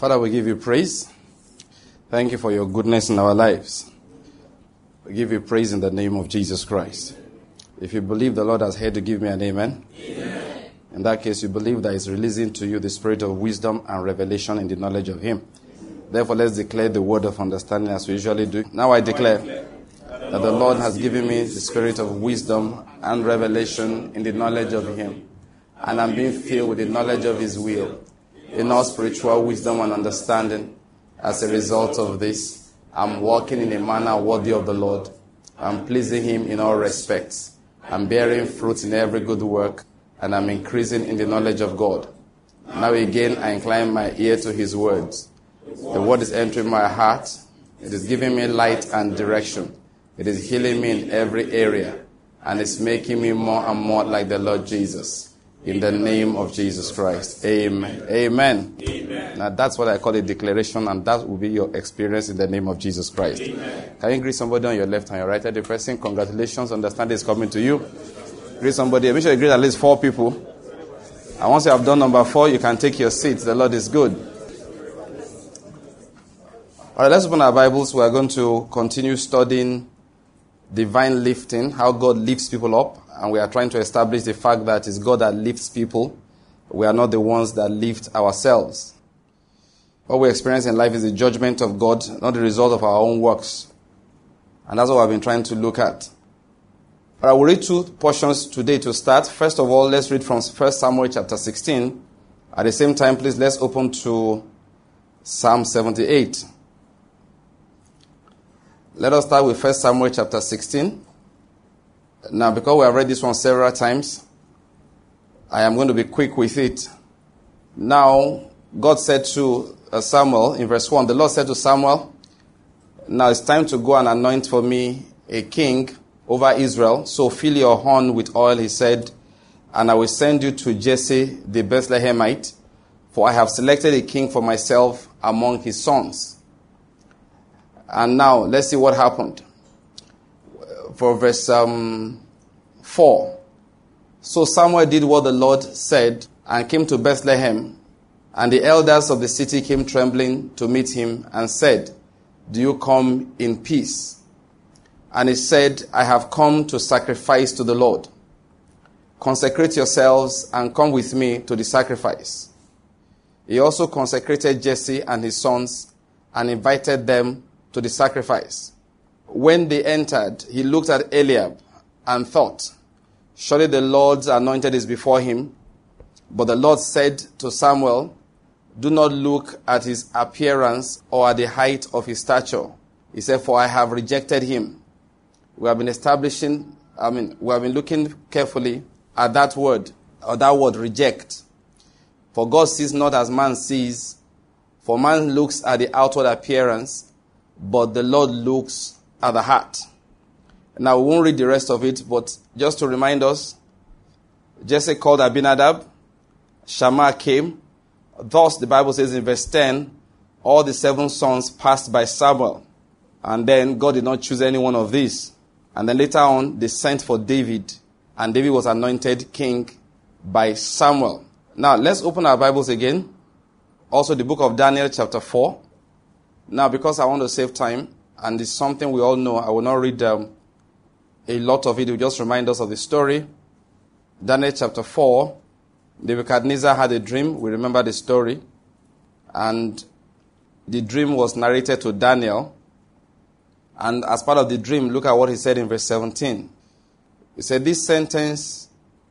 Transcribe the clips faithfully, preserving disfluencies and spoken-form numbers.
Father, we give you praise. Thank you for your goodness in our lives. We give you praise in the name of Jesus Christ. If you believe the Lord has heard to give me an amen. Amen. In that case, you believe that He's releasing to you the spirit of wisdom and revelation in the knowledge of Him. Therefore, let's declare the word of understanding as we usually do. Now I declare that the Lord has given me the spirit of wisdom and revelation in the knowledge of Him. And I'm being filled with the knowledge of His will, in all spiritual wisdom and understanding. As a result of this, I'm walking in a manner worthy of the Lord. I'm pleasing Him in all respects. I'm bearing fruit in every good work, and I'm increasing in the knowledge of God. Now again, I incline my ear to His words. The word is entering my heart. It is giving me light and direction. It is healing me in every area, and it's making me more and more like the Lord Jesus. In the name of Jesus Christ. Amen. Amen. Amen. Now that's what I call a declaration, and that will be your experience in the name of Jesus Christ. Amen. Can you greet somebody on your left and your right hand? The person, congratulations, understanding is coming to you. Greet somebody. Make sure you greet at least four people. And once you have done number four, you can take your seats. The Lord is good. All right, let's open our Bibles. We are going to continue studying divine lifting, how God lifts people up. And we are trying to establish the fact that it's God that lifts people. We are not the ones that lift ourselves. What we experience in life is the judgment of God, not the result of our own works. And that's what I've been trying to look at. But I will read two portions today to start. First of all, let's read from First Samuel chapter sixteen. At the same time, please, let's open to Psalm seventy-eight. Let us start with First Samuel chapter sixteen. Now, because we have read this one several times, I am going to be quick with it. Now, God said to Samuel, in verse one, the Lord said to Samuel, now it's time to go and anoint for me a king over Israel. So fill your horn with oil, he said, and I will send you to Jesse the Bethlehemite, for I have selected a king for myself among his sons. And now, let's see what happened. For verse um, four. So Samuel did what the Lord said and came to Bethlehem. And the elders of the city came trembling to meet him and said, do you come in peace? And he said, I have come to sacrifice to the Lord. Consecrate yourselves and come with me to the sacrifice. He also consecrated Jesse and his sons and invited them to the sacrifice. When they entered, he looked at Eliab and thought, surely the Lord's anointed is before him. But the Lord said to Samuel, do not look at his appearance or at the height of his stature. He said, for I have rejected him. We have been establishing, I mean, we have been looking carefully at that word, or that word reject. For God sees not as man sees, for man looks at the outward appearance, but the Lord looks at the heart. Now, we won't read the rest of it, but just to remind us, Jesse called Abinadab, Shammah came. Thus, the Bible says in verse ten, all the seven sons passed by Samuel. And then God did not choose any one of these. And then later on, they sent for David, and David was anointed king by Samuel. Now, let's open our Bibles again. Also, the book of Daniel, chapter four. Now, because I want to save time, and it's something we all know, I will not read um, a lot of it. It will just remind us of the story. Daniel chapter four, Nebuchadnezzar had a dream. We remember the story. And the dream was narrated to Daniel. And as part of the dream, look at what he said in verse seventeen. He said, this sentence...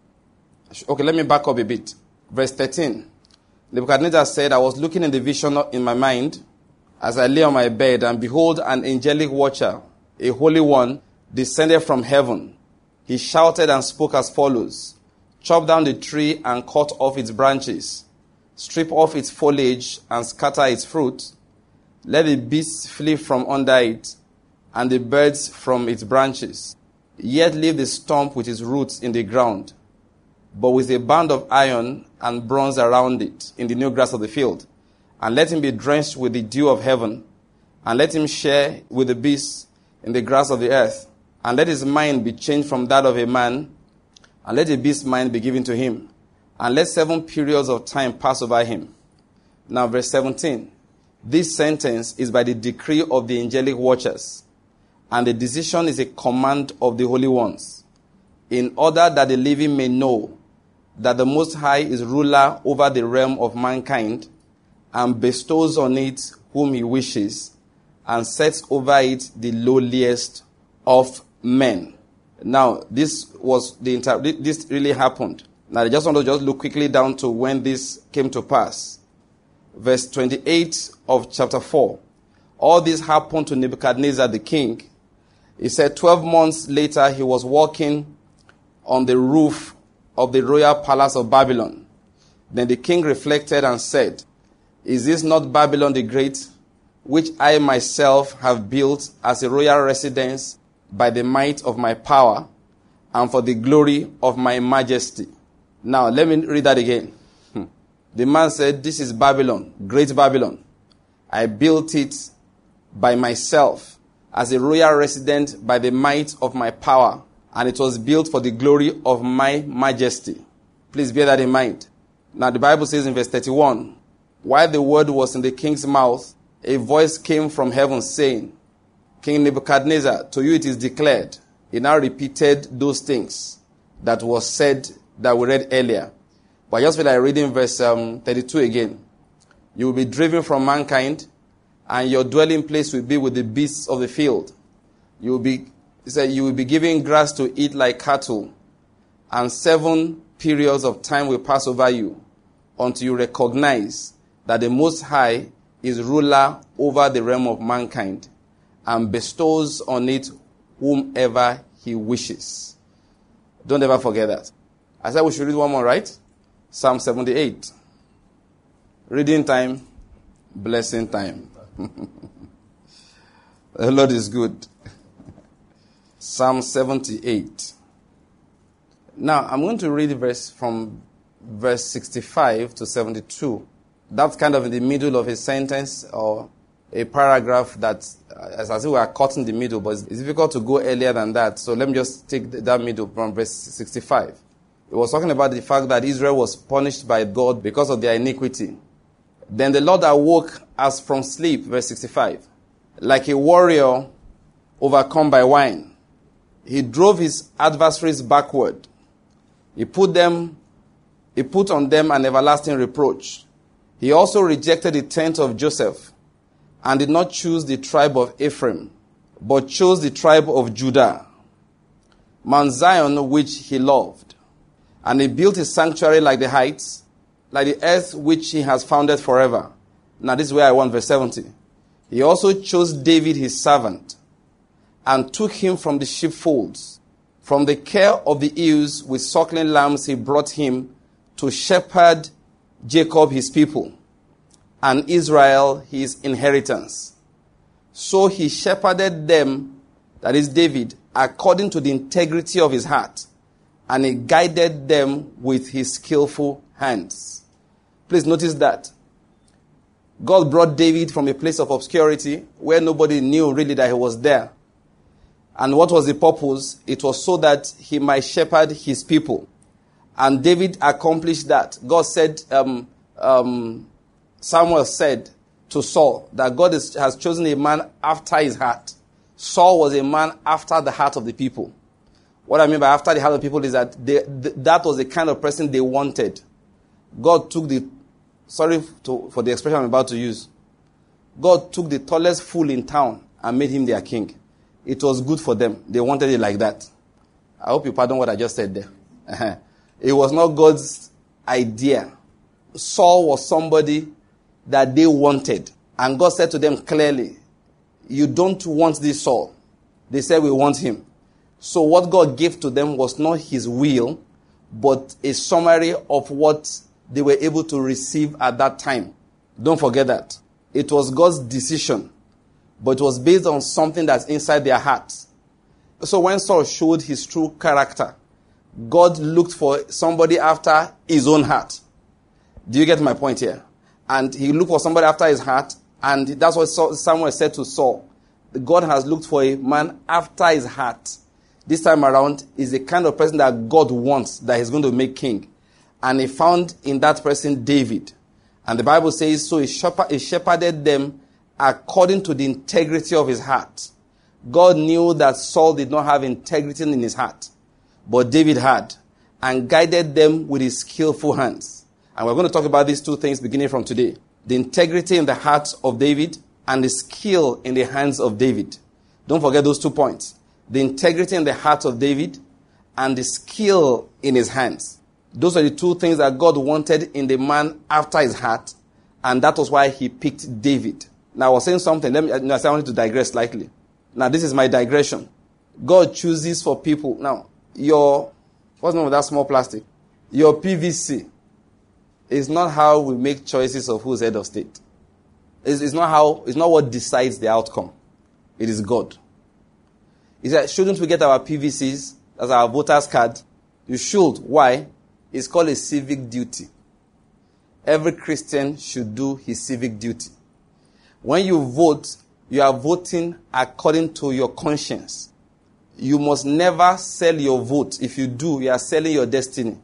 Okay, let me back up a bit. Verse thirteen. Nebuchadnezzar said, I was looking in the vision in my mind as I lay on my bed, and behold, an angelic watcher, a holy one, descended from heaven. He shouted and spoke as follows, chop down the tree and cut off its branches, strip off its foliage and scatter its fruit. Let the beasts flee from under it, and the birds from its branches. Yet leave the stump with its roots in the ground, but with a band of iron and bronze around it in the new grass of the field. And let him be drenched with the dew of heaven, and let him share with the beasts in the grass of the earth. And let his mind be changed from that of a man, and let a beast's mind be given to him. And let seven periods of time pass over him. Now verse seventeen. This sentence is by the decree of the angelic watchers, and the decision is a command of the holy ones, in order that the living may know that the Most High is ruler over the realm of mankind, and bestows on it whom he wishes, and sets over it the lowliest of men. Now, this was the inter- this really happened. Now, I just want to just look quickly down to when this came to pass. Verse twenty-eight of chapter four. All this happened to Nebuchadnezzar the king. He said twelve months later he was walking on the roof of the royal palace of Babylon. Then the king reflected and said, "Is this not Babylon the Great, which I myself have built as a royal residence by the might of my power and for the glory of my majesty?" Now, let me read that again. Hmm. The man said, "This is Babylon, great Babylon. I built it by myself as a royal residence by the might of my power, and it was built for the glory of my majesty." Please bear that in mind. Now, the Bible says in verse thirty-one, while the word was in the king's mouth, a voice came from heaven saying, "King Nebuchadnezzar, to you it is declared." He now repeated those things that was said that we read earlier. But I just feel like reading verse um, thirty-two again. "You will be driven from mankind, and your dwelling place will be with the beasts of the field. You will be, he said, you will be given grass to eat like cattle, and seven periods of time will pass over you, until you recognize that the Most High is ruler over the realm of mankind, and bestows on it whomever he wishes." Don't ever forget that. I said we should read one more, right? Psalm seventy-eight. Reading time, blessing time. The Lord is good. Psalm seventy-eight. Now, I'm going to read verse from verse sixty-five to seventy-two. That's kind of in the middle of a sentence or a paragraph that, as I say, we are caught in the middle, but it's difficult to go earlier than that. So let me just take that middle from verse sixty-five. It was talking about the fact that Israel was punished by God because of their iniquity. Then the Lord awoke as from sleep, verse sixty-five, like a warrior overcome by wine. He drove his adversaries backward. He put them, he put on them an everlasting reproach. He also rejected the tent of Joseph, and did not choose the tribe of Ephraim, but chose the tribe of Judah, Mount Zion, which he loved. And he built his sanctuary like the heights, like the earth which he has founded forever. Now this is where I want verse seventy. He also chose David his servant, and took him from the sheepfolds. From the care of the ewes with suckling lambs he brought him to shepherd Jacob his people, and Israel his inheritance. So he shepherded them, that is David, according to the integrity of his heart, and he guided them with his skillful hands. Please notice that God brought David from a place of obscurity where nobody knew really that he was there. And what was the purpose? It was so that he might shepherd his people. And David accomplished that. God said, um, um, Samuel said to Saul that God is, has chosen a man after his heart. Saul was a man after the heart of the people. What I mean by after the heart of the people is that they, th- that was the kind of person they wanted. God took the, sorry to, for the expression I'm about to use. God took the tallest fool in town and made him their king. It was good for them. They wanted it like that. I hope you pardon what I just said there. It was not God's idea. Saul was somebody that they wanted. And God said to them clearly, you don't want this Saul. They said, we want him. So what God gave to them was not his will, but a summary of what they were able to receive at that time. Don't forget that. It was God's decision, but it was based on something that's inside their hearts. So when Saul showed his true character, God looked for somebody after his own heart. Do you get my point here? And he looked for somebody after his heart, and that's what Samuel said to Saul. God has looked for a man after his heart. This time around is the kind of person that God wants, that he's going to make king. And he found in that person David. And the Bible says, so he, shepherd, he shepherded them according to the integrity of his heart. God knew that Saul did not have integrity in his heart, but David had, and guided them with his skillful hands. And we're going to talk about these two things beginning from today. The integrity in the heart of David and the skill in the hands of David. Don't forget those two points. The integrity in the heart of David and the skill in his hands. Those are the two things that God wanted in the man after his heart, and that was why he picked David. Now, I was saying something. Let me, I wanted to digress slightly. Now, this is my digression. God chooses for people. Now, your, what's the name of that small plastic? Your P V C is not how we make choices of who's head of state. It's, it's not how, it's not what decides the outcome. It is God. He said, shouldn't we get our P V Cs as our voter's card? You should. Why? It's called a civic duty. Every Christian should do his civic duty. When you vote, you are voting according to your conscience. You must never sell your vote. If you do, you are selling your destiny.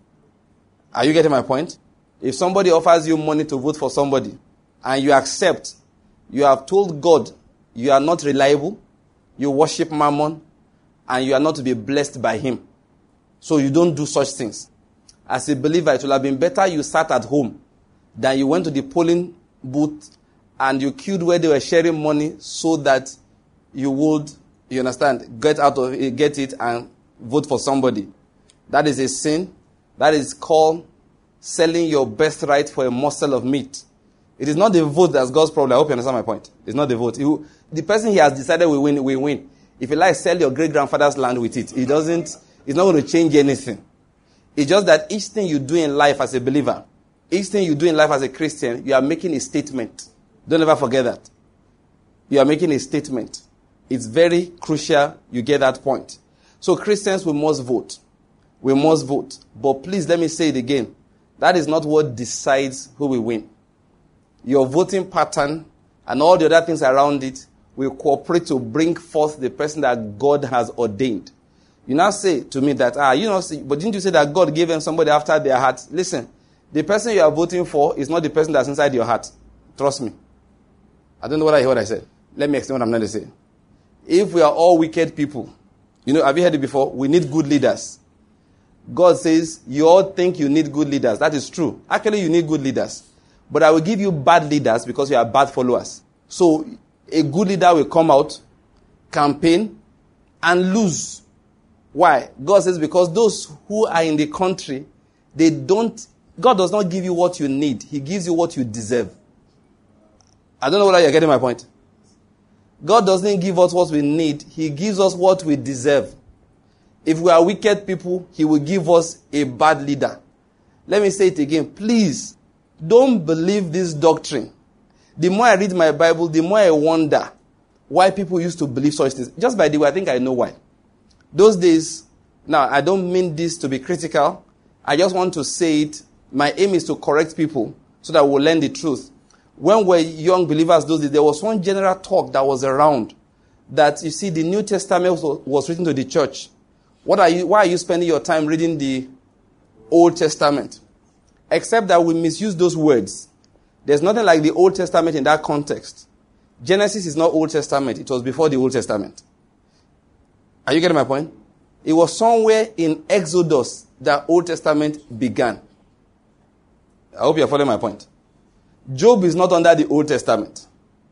Are you getting my point? If somebody offers you money to vote for somebody, and you accept, you have told God you are not reliable, you worship Mammon, and you are not to be blessed by him. So you don't do such things. As a believer, it would have been better you sat at home than you went to the polling booth and you queued where they were sharing money so that you would, you understand, get out of it, get it and vote for somebody. That is a sin. That is called selling your birthright for a morsel of meat. It is not the vote that's God's problem. I hope you understand my point. It's not the vote. He, the person he has decided will win, will win. If you like, sell your great-grandfather's land with it. It doesn't, it's not going to change anything. It's just that each thing you do in life as a believer, each thing you do in life as a Christian, you are making a statement. Don't ever forget that. You are making a statement. It's very crucial you get that point. So Christians, we must vote. We must vote. But please, let me say it again. That is not what decides who will win. Your voting pattern and all the other things around it will cooperate to bring forth the person that God has ordained. You now say to me that, ah, you know, but didn't you say that God gave them somebody after their heart? Listen, the person you are voting for is not the person that's inside your heart. Trust me. I don't know what I heard what I said. Let me explain what I'm going to say. If we are all wicked people, you know, have you heard it before? We need good leaders. God says, you all think you need good leaders. That is true. Actually, you need good leaders. But I will give you bad leaders because you are bad followers. So, a good leader will come out, campaign, and lose. Why? God says because those who are in the country, they don't, God does not give you what you need. He gives you what you deserve. I don't know whether you're getting my point. God doesn't give us what we need. He gives us what we deserve. If we are wicked people, he will give us a bad leader. Let me say it again. Please, don't believe this doctrine. The more I read my Bible, the more I wonder why people used to believe such things. Just by the way, I think I know why. Those days, now I don't mean this to be critical. I just want to say it. My aim is to correct people so that we'll learn the truth. When we're young believers those days, there was one general talk that was around that, you see, the New Testament was written to the church. What are you, why are you spending your time reading the Old Testament? Except that we misuse those words. There's nothing like the Old Testament in that context. Genesis is not Old Testament. It was before the Old Testament. Are you getting my point? It was somewhere in Exodus that Old Testament began. I hope you're following my point. Job is not under the Old Testament.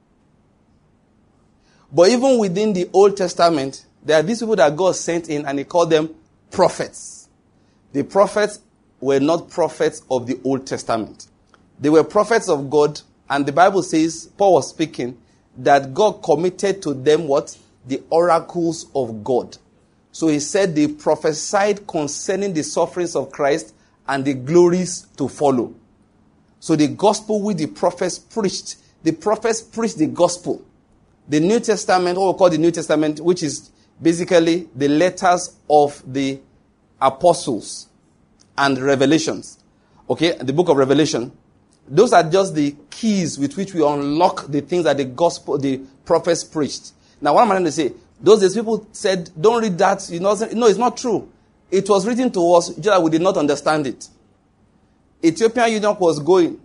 But even within the Old Testament, there are these people that God sent in and he called them prophets. The prophets were not prophets of the Old Testament. They were prophets of God, and the Bible says, Paul was speaking, that God committed to them what? The oracles of God. So he said they prophesied concerning the sufferings of Christ and the glories to follow. So the gospel which the prophets preached, the prophets preached the gospel. The New Testament, what we call the New Testament, which is basically the letters of the apostles and revelations. Okay, the book of Revelation. Those are just the keys with which we unlock the things that the gospel, the prophets preached. Now, what am I trying to say? Those days, people said, don't read that. You know, no, it's not true. It was written to us, just that we did not understand it. Ethiopian eunuch was going.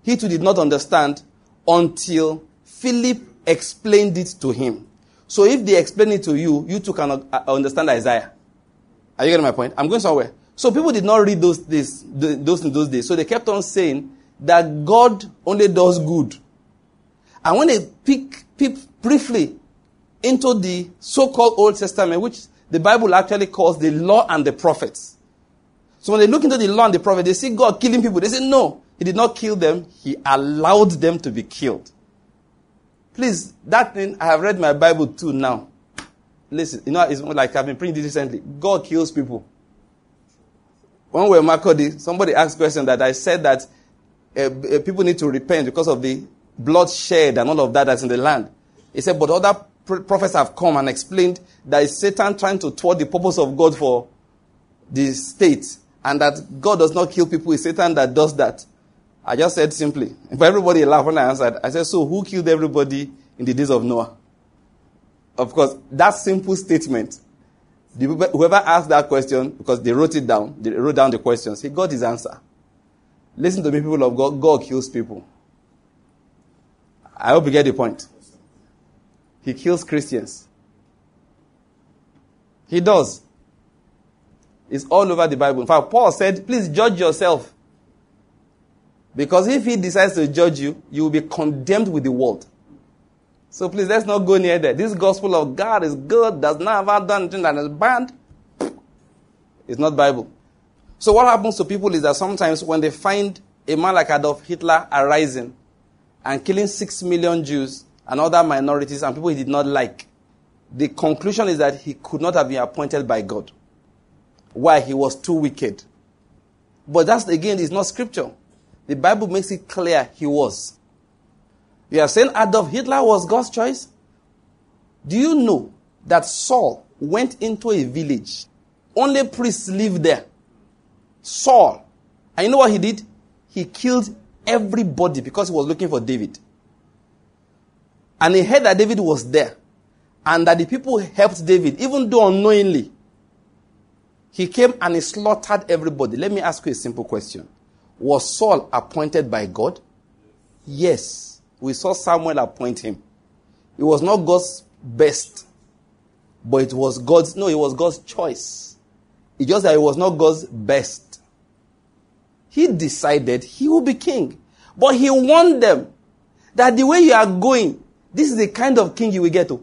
he too did not understand until Philip explained it to him. So if they explain it to you, you too cannot understand Isaiah. Are you getting my point? I'm going somewhere. So people did not read those days, those in those days. So they kept on saying that God only does good. And when they peek, peep briefly into the so-called Old Testament, which the Bible actually calls the law and the prophets. So when they look into the law and the prophet, they see God killing people. They say, no, he did not kill them. He allowed them to be killed. Please, that thing, I have read my Bible too now. Listen, you know, it's like I've been preaching recently. God kills people. When we were in Makodi, somebody asked a question that I said that uh, people need to repent because of the blood shed and all of that that's in the land. He said, but other pr- prophets have come and explained that it's Satan trying to thwart the purpose of God for the state. And that God does not kill people, it's Satan that does that. I just said simply. But everybody laughed when I answered. I said, so who killed everybody in the days of Noah? Of course, that simple statement, the, whoever asked that question, because they wrote it down, they wrote down the questions, he got his answer. Listen to me, people of God, God kills people. I hope you get the point. He kills Christians. He does. It's all over the Bible. In fact, Paul said, please judge yourself. Because if he decides to judge you, you will be condemned with the world. So please, let's not go near there. This gospel of God is good, does not have done anything that is bad. It's not Bible. So what happens to people is that sometimes when they find a man like Adolf Hitler arising and killing six million Jews and other minorities and people he did not like, the conclusion is that he could not have been appointed by God. Why? He was too wicked. But that's, again, is not scripture. The Bible makes it clear he was. You are saying Adolf Hitler was God's choice? Do you know that Saul went into a village? Only priests lived there. Saul. And you know what he did? He killed everybody because he was looking for David. And he heard that David was there. And that the people helped David, even though unknowingly. He came and he slaughtered everybody. Let me ask you a simple question. Was Saul appointed by God? Yes. We saw Samuel appoint him. It was not God's best. But it was God's, no, it was God's choice. It's just that it was not God's best. He decided he will be king. But he warned them that the way you are going, this is the kind of king you will get to.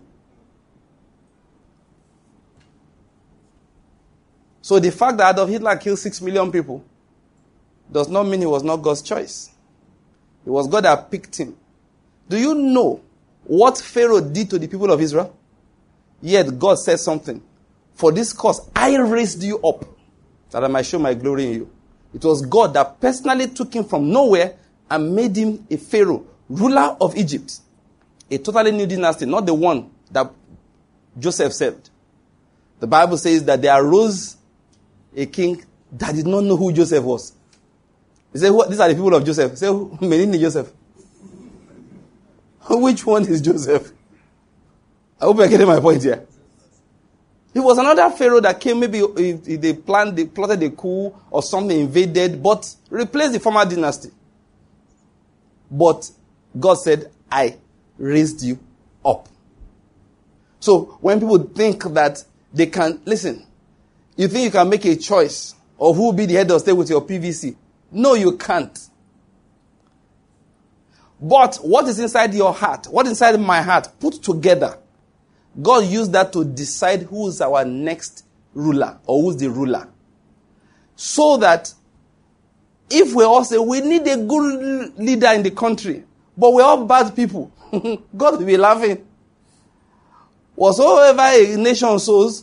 So the fact that Adolf Hitler killed six million people does not mean he was not God's choice. It was God that picked him. Do you know what Pharaoh did to the people of Israel? Yet God said something. For this cause, I raised you up, that I might show my glory in you. It was God that personally took him from nowhere and made him a Pharaoh, ruler of Egypt. A totally new dynasty, not the one that Joseph served. The Bible says that there arose a king that did not know who Joseph was. He said, these are the people of Joseph. He said, Menini Joseph. Which one is Joseph? I hope you're getting my point here. It was another Pharaoh that came, maybe if they planned, they plotted a coup or something, invaded, but replaced the former dynasty. But God said, I raised you up. So when people think that they can, listen, you think you can make a choice of who will be the head of state with your P V C. No, you can't. But what is inside your heart, what is inside my heart, put together, God used that to decide who is our next ruler or who's the ruler. So that if we all say we need a good leader in the country, but we're all bad people, God will be laughing. Whatsoever a nation sows,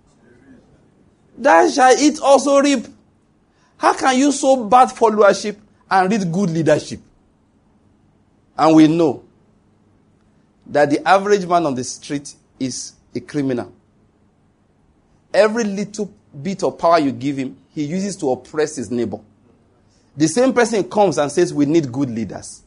that shall it also reap. How can you sow bad followership and reap good leadership? And we know that the average man on the street is a criminal. Every little bit of power you give him, he uses to oppress his neighbor. The same person comes and says, we need good leaders.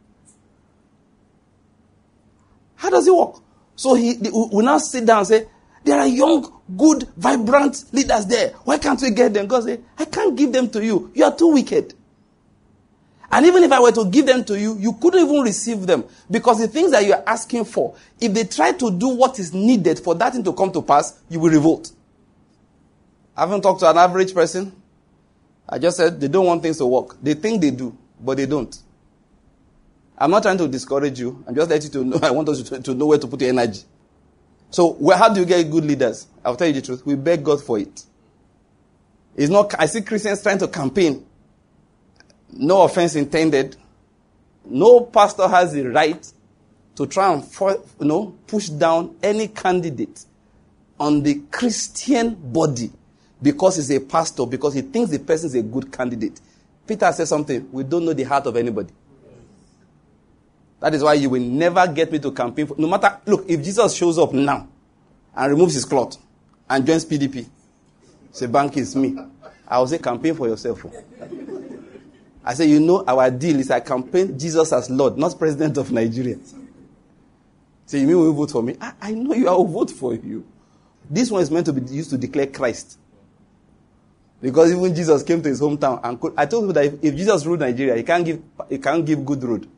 How does it work? So he we now sit down and say, there are young, good, vibrant leaders there. Why can't we get them? God says, I can't give them to you. You are too wicked. And even if I were to give them to you, you couldn't even receive them. Because the things that you're asking for, if they try to do what is needed for that thing to come to pass, you will revolt. I haven't talked to an average person. I just said they don't want things to work. They think they do, but they don't. I'm not trying to discourage you. I'm just letting you to know. I want us to, to know where to put your energy. So where, how do you get good leaders? I'll tell you the truth. We beg God for it. It's not. I see Christians trying to campaign. No offense intended. No pastor has the right to try and for, you know, push down any candidate on the Christian body because he's a pastor, because he thinks the person is a good candidate. Peter said something. We don't know the heart of anybody. That is why you will never get me to campaign for, no matter, look, if Jesus shows up now and removes his cloth and joins P D P, say, Banky, it's me. I will say, campaign for yourself. I say, you know, our deal is I campaign Jesus as Lord, not President of Nigeria. Say, you mean we vote for me? I, I know you, I will vote for you. This one is meant to be used to declare Christ. Because even Jesus came to his hometown and could, I told you that if, if Jesus ruled Nigeria, he can't give, he can't give good road.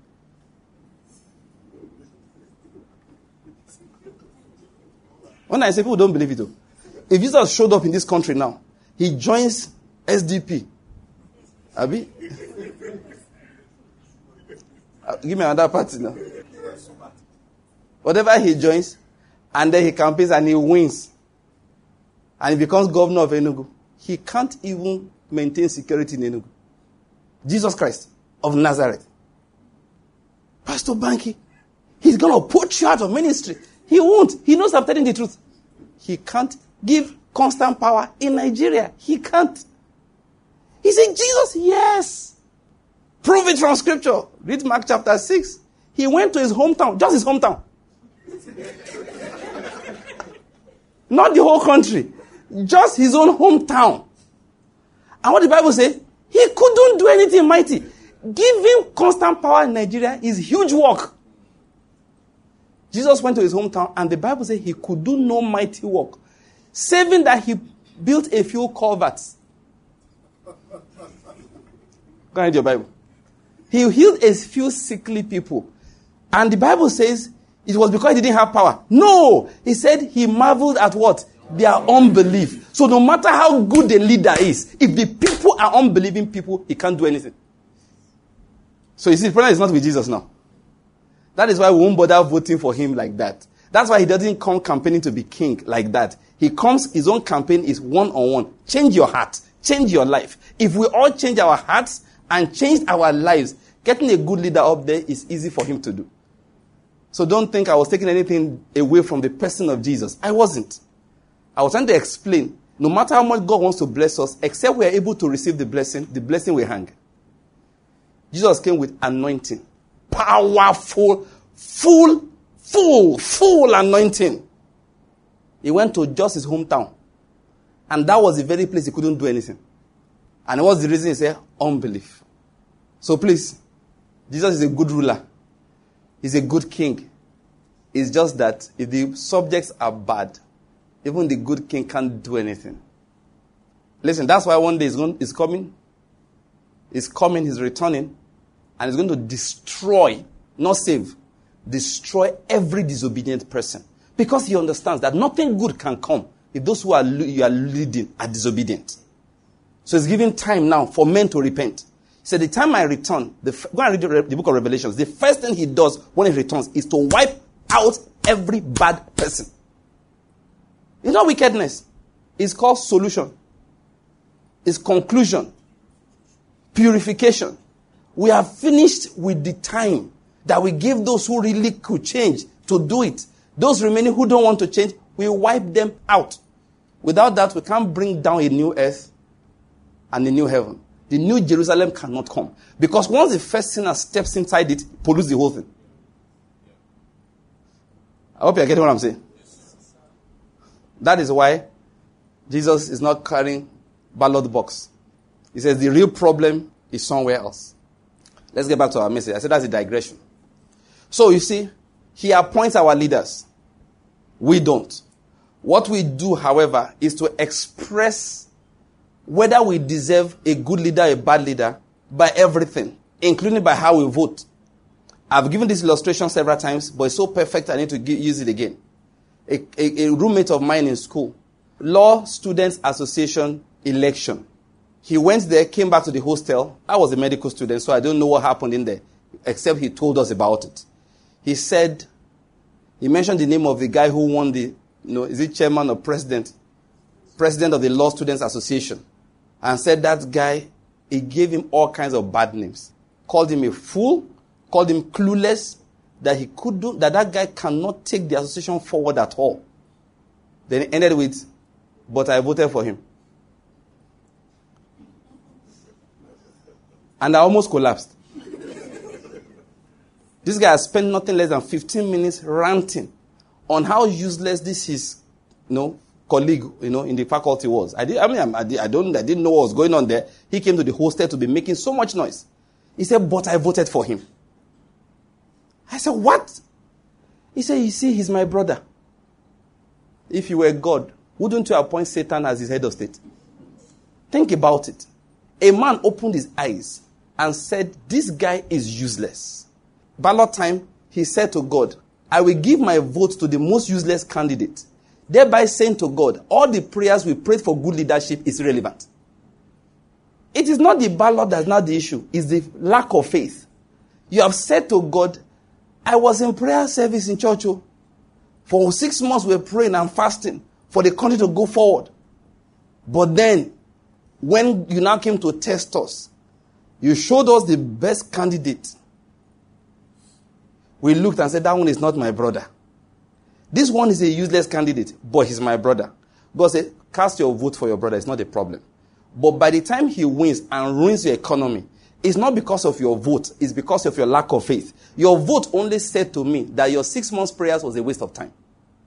When I say people don't believe it, though, if Jesus showed up in this country now, he joins S D P. Abi? uh, give me another party now. Whatever he joins, and then he campaigns and he wins, and he becomes governor of Enugu, he can't even maintain security in Enugu. Jesus Christ of Nazareth. Pastor Banky, he's going to put you out of ministry. He won't. He knows I'm telling the truth. He can't give constant power in Nigeria. He can't. He said, Jesus, yes. Prove it from scripture. Read Mark chapter six. He went to his hometown, just his hometown. Not the whole country. Just his own hometown. And what the Bible says, he couldn't do anything mighty. Giving constant power in Nigeria is huge work. Jesus went to his hometown and the Bible says he could do no mighty work. Saving that he built a few culverts. Go and read your Bible. He healed a few sickly people. And the Bible says it was because he didn't have power. No! He said he marveled at what? Their unbelief. So no matter how good the leader is, if the people are unbelieving people, he can't do anything. So you see, the problem is not with Jesus now. That is why we won't bother voting for him like that. That's why he doesn't come campaigning to be king like that. He comes, his own campaign is one-on-one. Change your heart. Change your life. If we all change our hearts and change our lives, getting a good leader up there is easy for him to do. So don't think I was taking anything away from the person of Jesus. I wasn't. I was trying to explain, no matter how much God wants to bless us, except we are able to receive the blessing, the blessing will hang. Jesus came with anointing. Powerful, full, full, full anointing. He went to just his hometown. And that was the very place he couldn't do anything. And what's the reason? He said, unbelief. So please, Jesus is a good ruler. He's a good king. It's just that if the subjects are bad, even the good king can't do anything. Listen, that's why one day he's, going, he's coming. He's coming, he's returning. And he's going to destroy, not save, destroy every disobedient person. Because he understands that nothing good can come if those who are you are leading are disobedient. So he's giving time now for men to repent. He said, the time I return, the, go and read the book of Revelations. The first thing he does when he returns is to wipe out every bad person. It's not wickedness. It's called solution. It's conclusion. Purification. We are finished with the time that we give those who really could change to do it. Those remaining who don't want to change, we wipe them out. Without that, we can't bring down a new earth and a new heaven. The new Jerusalem cannot come. Because once the first sinner steps inside it, it pollutes the whole thing. I hope you're getting what I'm saying. That is why Jesus is not carrying ballot box. He says the real problem is somewhere else. Let's get back to our message. I said that's a digression. So you see, he appoints our leaders. We don't. What we do, however, is to express whether we deserve a good leader or a bad leader by everything. including by how we vote. I've given this illustration several times, but it's so perfect I need to give, use it again. A, a, a roommate of mine in school, Law Students Association election. He went there, came back to the hostel. I was a medical student, so I don't know what happened in there, except he told us about it. He said, he mentioned the name of the guy who won the, you know, is it chairman or president? President of the Law Students Association. And said that guy, he gave him all kinds of bad names. Called him a fool, called him clueless, that he could do, that that guy cannot take the association forward at all. Then it ended with, but I voted for him. And I almost collapsed. This guy has spent nothing less than fifteen minutes ranting on how useless this his, you know, colleague, you know, in the faculty was. I did. I mean, I, I don't. I didn't know what was going on there. He came to the hostel to be making so much noise. He said, "But I voted for him." I said, "What?" He said, "You see, he's my brother. If you were God, wouldn't you appoint Satan as his head of state?" Think about it. A man opened his eyes and said, "This guy is useless." Ballot time, he said to God, "I will give my vote to the most useless candidate." Thereby saying to God, all the prayers we prayed for good leadership is irrelevant. It is not the ballot that's not the issue. It's the lack of faith. You have said to God, "I was in prayer service in church. Oh. For six months we were praying and fasting for the country to go forward. But then, when you now came to test us, you showed us the best candidate. We looked and said, that one is not my brother. This one is a useless candidate, but he's my brother." God said, cast your vote for your brother. It's not a problem. But by the time he wins and ruins your economy, it's not because of your vote. It's because of your lack of faith. Your vote only said to me that your six months prayers was a waste of time.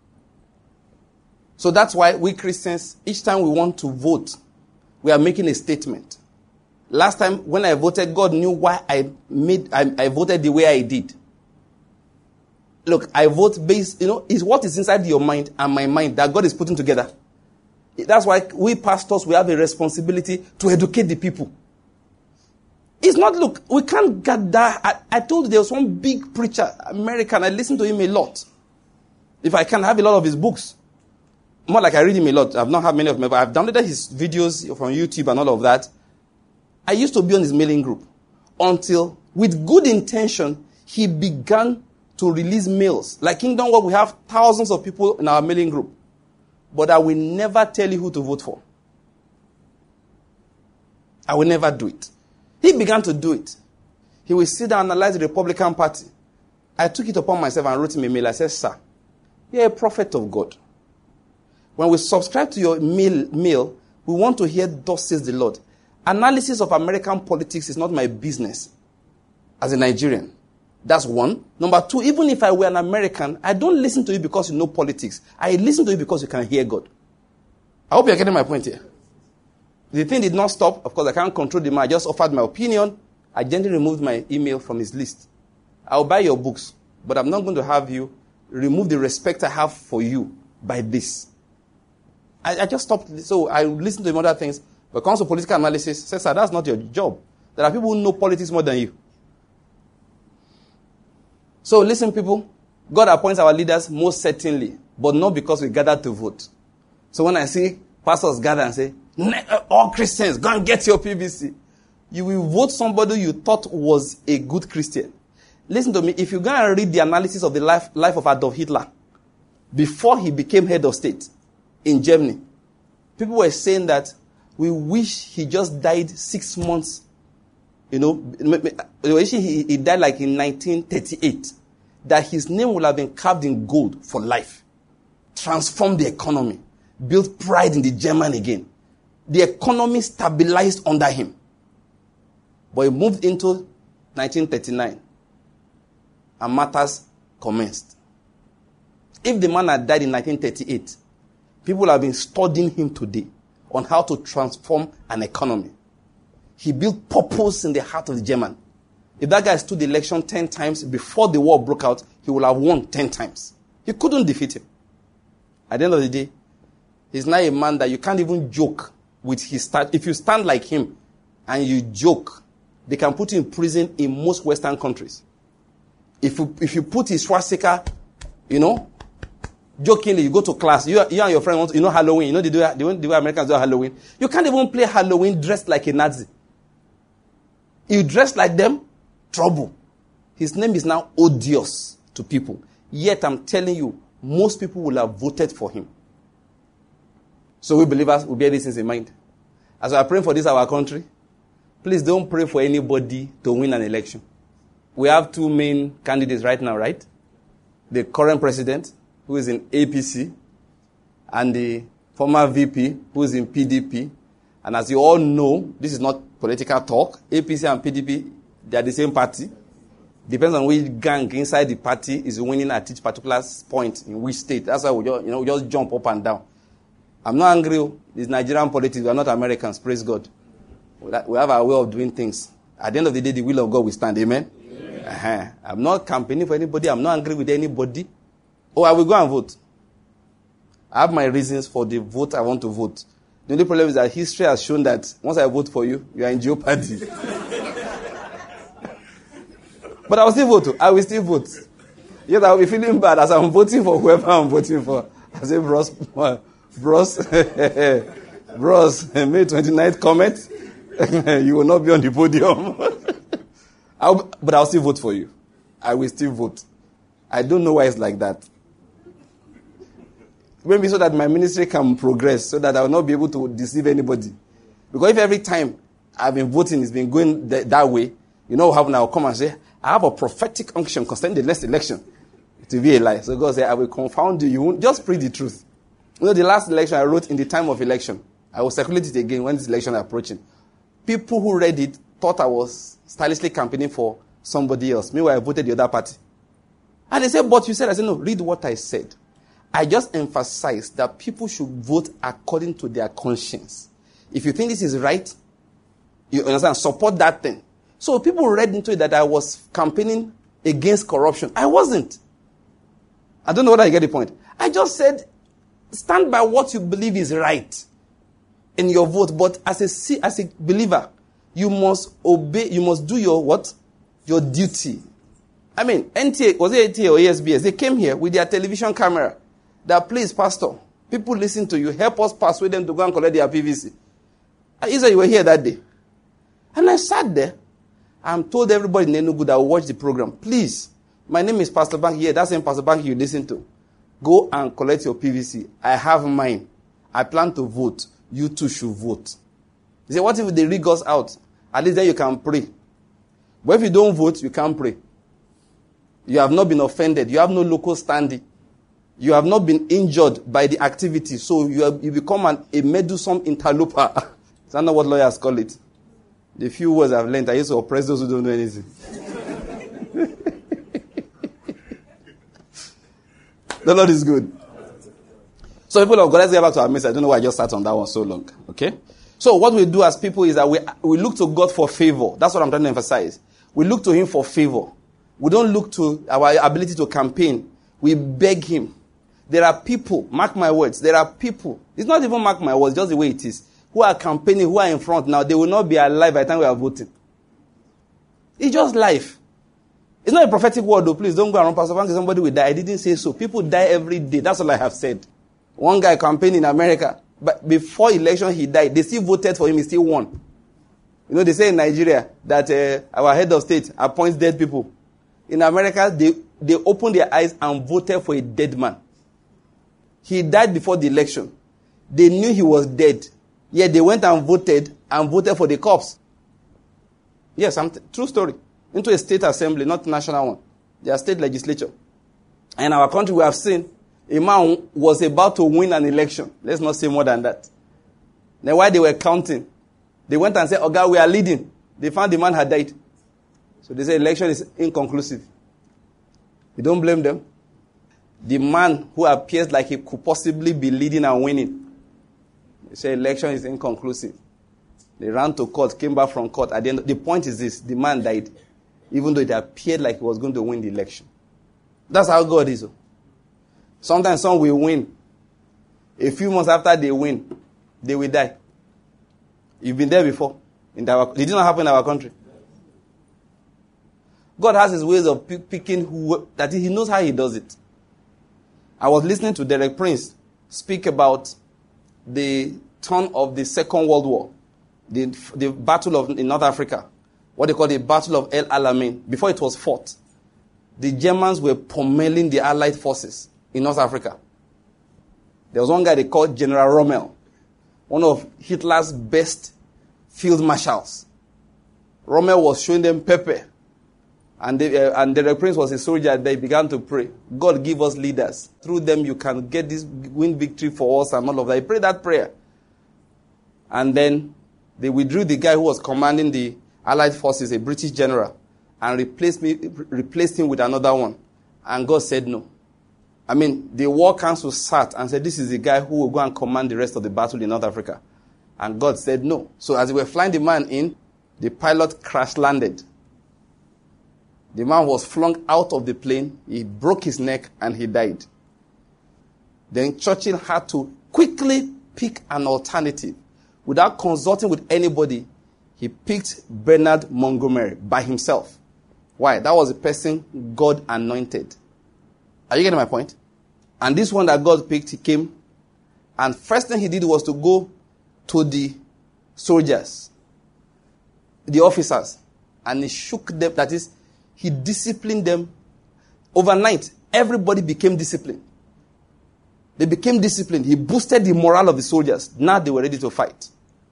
So that's why we Christians, each time we want to vote, we are making a statement. Last time when I voted, God knew why I made I, I voted the way I did. Look, I vote based, you know, it's what is inside your mind and my mind that God is putting together. That's why we pastors, we have a responsibility to educate the people. It's not, look, we can't gather. I, I told you there was one big preacher, American, I listen to him a lot. If I can have a lot of his books. More like I read him a lot. I've not had many of them, but I've downloaded his videos from YouTube and all of that. I used to be on his mailing group until, with good intention, he began to release mails. Like Kingdom Work, we have thousands of people in our mailing group. But I will never tell you who to vote for. I will never do it. He began to do it. He will sit down and analyze the Republican Party. I took it upon myself and wrote him a mail. I said, "Sir, you're a prophet of God. When we subscribe to your mail, mail, we want to hear thus says the Lord. Analysis of American politics is not my business as a Nigerian. That's one. Number two, even if I were an American, I don't listen to you because you know politics. I listen to you because you can hear God." I hope you're getting my point here. The thing did not stop. Of course, I can't control the man. I just offered my opinion. I gently removed my email from his list. I'll buy your books, but I'm not going to have you remove the respect I have for you by this. I, I just stopped. So I listened to him other things. But when it comes to political analysis, says, "Sir, that's not your job. There are people who know politics more than you." So listen, people. God appoints our leaders most certainly, but not because we gather to vote. So when I see pastors gather and say, "All Christians, go and get your P V C," you will vote somebody you thought was a good Christian. Listen to me. If you go and read the analysis of the life, life of Adolf Hitler before he became head of state in Germany, people were saying that we wish he just died six months. You know, he, he died like in nineteen thirty-eight. That his name would have been carved in gold for life. Transformed the economy. Built pride in the German again. The economy stabilized under him. But he moved into nineteen thirty-nine. And matters commenced. If the man had died in nineteen thirty-eight, people have been studying him today on how to transform an economy. He built purpose in the heart of the German. If that guy stood the election ten times before the war broke out, he would have won ten times. You couldn't defeat him. At the end of the day, he's not a man that you can't even joke with his start. If you stand like him and you joke they can put you in prison in most Western countries. If you, if you put his swastika, you know, jokingly, you go to class, you, you and your friend want, you know Halloween, you know they do, they do, the way Americans do Halloween. You can't even play Halloween dressed like a Nazi. You dress like them, trouble. His name is now odious to people. Yet I'm telling you, most people will have voted for him. So we believers will bear these things in mind. As we are praying for this our country, please don't pray for anybody to win an election. We have two main candidates right now, right? The current president, who is in A P C, and the former V P, who is in P D P. And as you all know, this is not political talk. A P C and P D P, they are the same party. Depends on which gang inside the party is winning at each particular point in which state. That's why we just, you know, we just jump up and down. I'm not angry. It's Nigerian politics. We are not Americans. Praise God. We have our way of doing things. At the end of the day, the will of God will stand. Amen? Amen. Uh-huh. I'm not campaigning for anybody. I'm not angry with anybody. Oh, I will go and vote. I have my reasons for the vote I want to vote. The only problem is that history has shown that once I vote for you, you are in jeopardy. But I will still vote. I will still vote. Yes, I will be feeling bad as I'm voting for whoever I'm voting for. I say, bros, bros, bros, May twenty-ninth comment. You will not be on the podium. I'll, but I'll still vote for you. I will still vote. I don't know why it's like that. Maybe so that my ministry can progress, so that I will not be able to deceive anybody. Because if every time I've been voting, it's been going th- that way, you know what will happen? I'll come and say, I have a prophetic unction concerning the next election. To be a lie. So God said, I will confound you. You won't just preach the truth. You know, the last election I wrote in the time of election. I will circulate it again when this election is approaching. People who read it thought I was stylishly campaigning for somebody else. Meanwhile, I voted the other party. And they said, but you said, I said, no, read what I said. I just emphasized that people should vote according to their conscience. If you think this is right, you understand, support that thing. So people read into it that I was campaigning against corruption. I wasn't. I don't know whether you get the point. I just said, stand by what you believe is right in your vote. But as a, as a believer, you must obey, you must do your what? Your duty. I mean, N T A, was it N T A or A S B S? They came here with their television camera. That, please, Pastor, people listen to you. Help us persuade them to go and collect their P V C. I said you were here that day. And I sat there. I'm told everybody in Enugu that will watch the program, please, my name is Pastor Bank here. That's the same Pastor Bank you listen to. Go and collect your P V C. I have mine. I plan to vote. You too should vote. He said, what if they rig us out? At least then you can pray. But if you don't vote, you can't pray. You have not been offended. You have no local standing. You have not been injured by the activity. So you, have, you become an, a meddlesome interloper. Is that not what lawyers call it? The few words I've learned, I used to oppress those who don't know anything. The Lord is good. So people of God, let's get back to our message. I don't know why I just sat on that one so long. Okay? So what we do as people is that we, we look to God for favor. That's what I'm trying to emphasize. We look to Him for favor. We don't look to our ability to campaign. We beg Him. There are people, mark my words, there are people, it's not even mark my words, just the way it is, who are campaigning, who are in front now. They will not be alive by the time we are voting. It's just life. It's not a prophetic word, though. Please don't go around Pastor Bank, somebody will die. I didn't say so. People die every day. That's all I have said. One guy campaigned in America, but before election he died. They still voted for him. He still won. You know, they say in Nigeria that uh, our head of state appoints dead people. In America, they, they opened their eyes and voted for a dead man. He died before the election. They knew he was dead. Yet they went and voted and voted for the corpse. Yes, I'm t- true story. Into a state assembly, not national one. Their state legislature. And in our country, we have seen a man was about to win an election. Let's not say more than that. Then while they were counting, they went and said, oh God, we are leading. They found the man had died. So they said election is inconclusive. You don't blame them. The man who appears like he could possibly be leading and winning, they say election is inconclusive. They ran to court, came back from court. At the end, the point is this: the man died, even though it appeared like he was going to win the election. That's how God is. Sometimes some will win. A few months after they win, they will die. You've been there before. In our, it did not happen in our country. God has his ways of picking who, that he knows how he does it. I was listening to Derek Prince speak about the turn of the Second World War, the, the battle of in North Africa, what they call the Battle of El Alamein. Before it was fought, the Germans were pummeling the Allied forces in North Africa. There was one guy they called General Rommel, one of Hitler's best field marshals. Rommel was showing them pepper. And, they, uh, and Derek Prince was a soldier. They began to pray. God, give us leaders. Through them, you can get this, win victory for us and all of that. He prayed that prayer. And then they withdrew the guy who was commanding the Allied forces, a British general, and replaced, me, replaced him with another one. And God said no. I mean, the war council sat and said, this is the guy who will go and command the rest of the battle in North Africa. And God said no. So as they were flying the man in, the pilot crash landed. The man was flung out of the plane. He broke his neck and he died. Then Churchill had to quickly pick an alternative. Without consulting with anybody, he picked Bernard Montgomery by himself. Why? That was the person God anointed. Are you getting my point? And this one that God picked, he came. And first thing he did was to go to the soldiers, the officers, and he shook them. That is, he disciplined them. Overnight, everybody became disciplined. They became disciplined. He boosted the morale of the soldiers. Now they were ready to fight.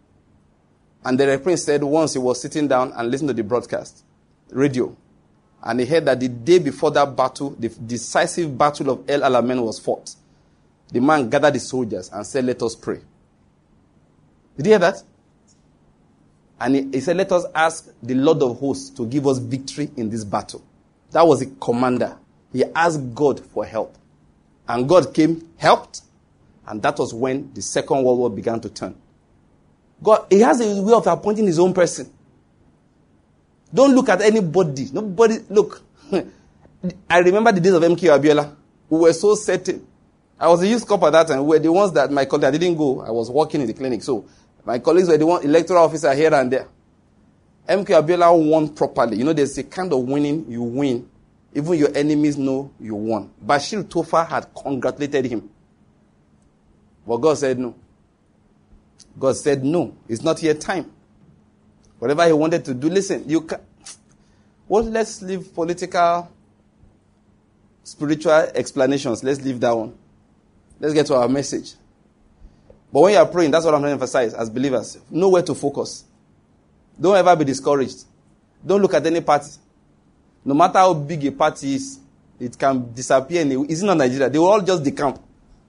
And the prince said once he was sitting down and listening to the broadcast, radio, and he heard that the day before that battle, the decisive battle of El Alamein was fought, the man gathered the soldiers and said, let us pray. Did you hear that? And he, he said, let us ask the Lord of hosts to give us victory in this battle. That was the commander. He asked God for help. And God came, helped, and that was when the Second World War began to turn. God, he has a way of appointing his own person. Don't look at anybody. Nobody, look. I remember the days of M K Abiola. We were so certain. I was a youth corp at that time. We were the ones that my colleagues, I didn't go. I was working in the clinic. So my colleagues were the one, electoral officer here and there. M K Abiola won properly. You know, there's a kind of winning you win. Even your enemies know you won. Bashir Tofa had congratulated him. But God said no. God said no. It's not yet time. Whatever he wanted to do, listen, you can. Well, let's leave political, spiritual explanations. Let's leave that one. Let's get to our message. But when you are praying, that's what I'm trying to emphasize as believers. Know where to focus. Don't ever be discouraged. Don't look at any party. No matter how big a party is, it can disappear. In a, it's not Nigeria. They will all just decamp.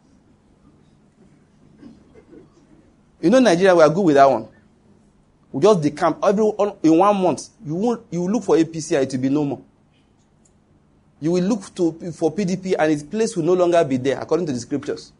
You know Nigeria, we are good with that one. We just decamp. Every, in one month, you won't, you will look for A P C and it will be no more. You will look to, for P D P and its place will no longer be there, according to the scriptures.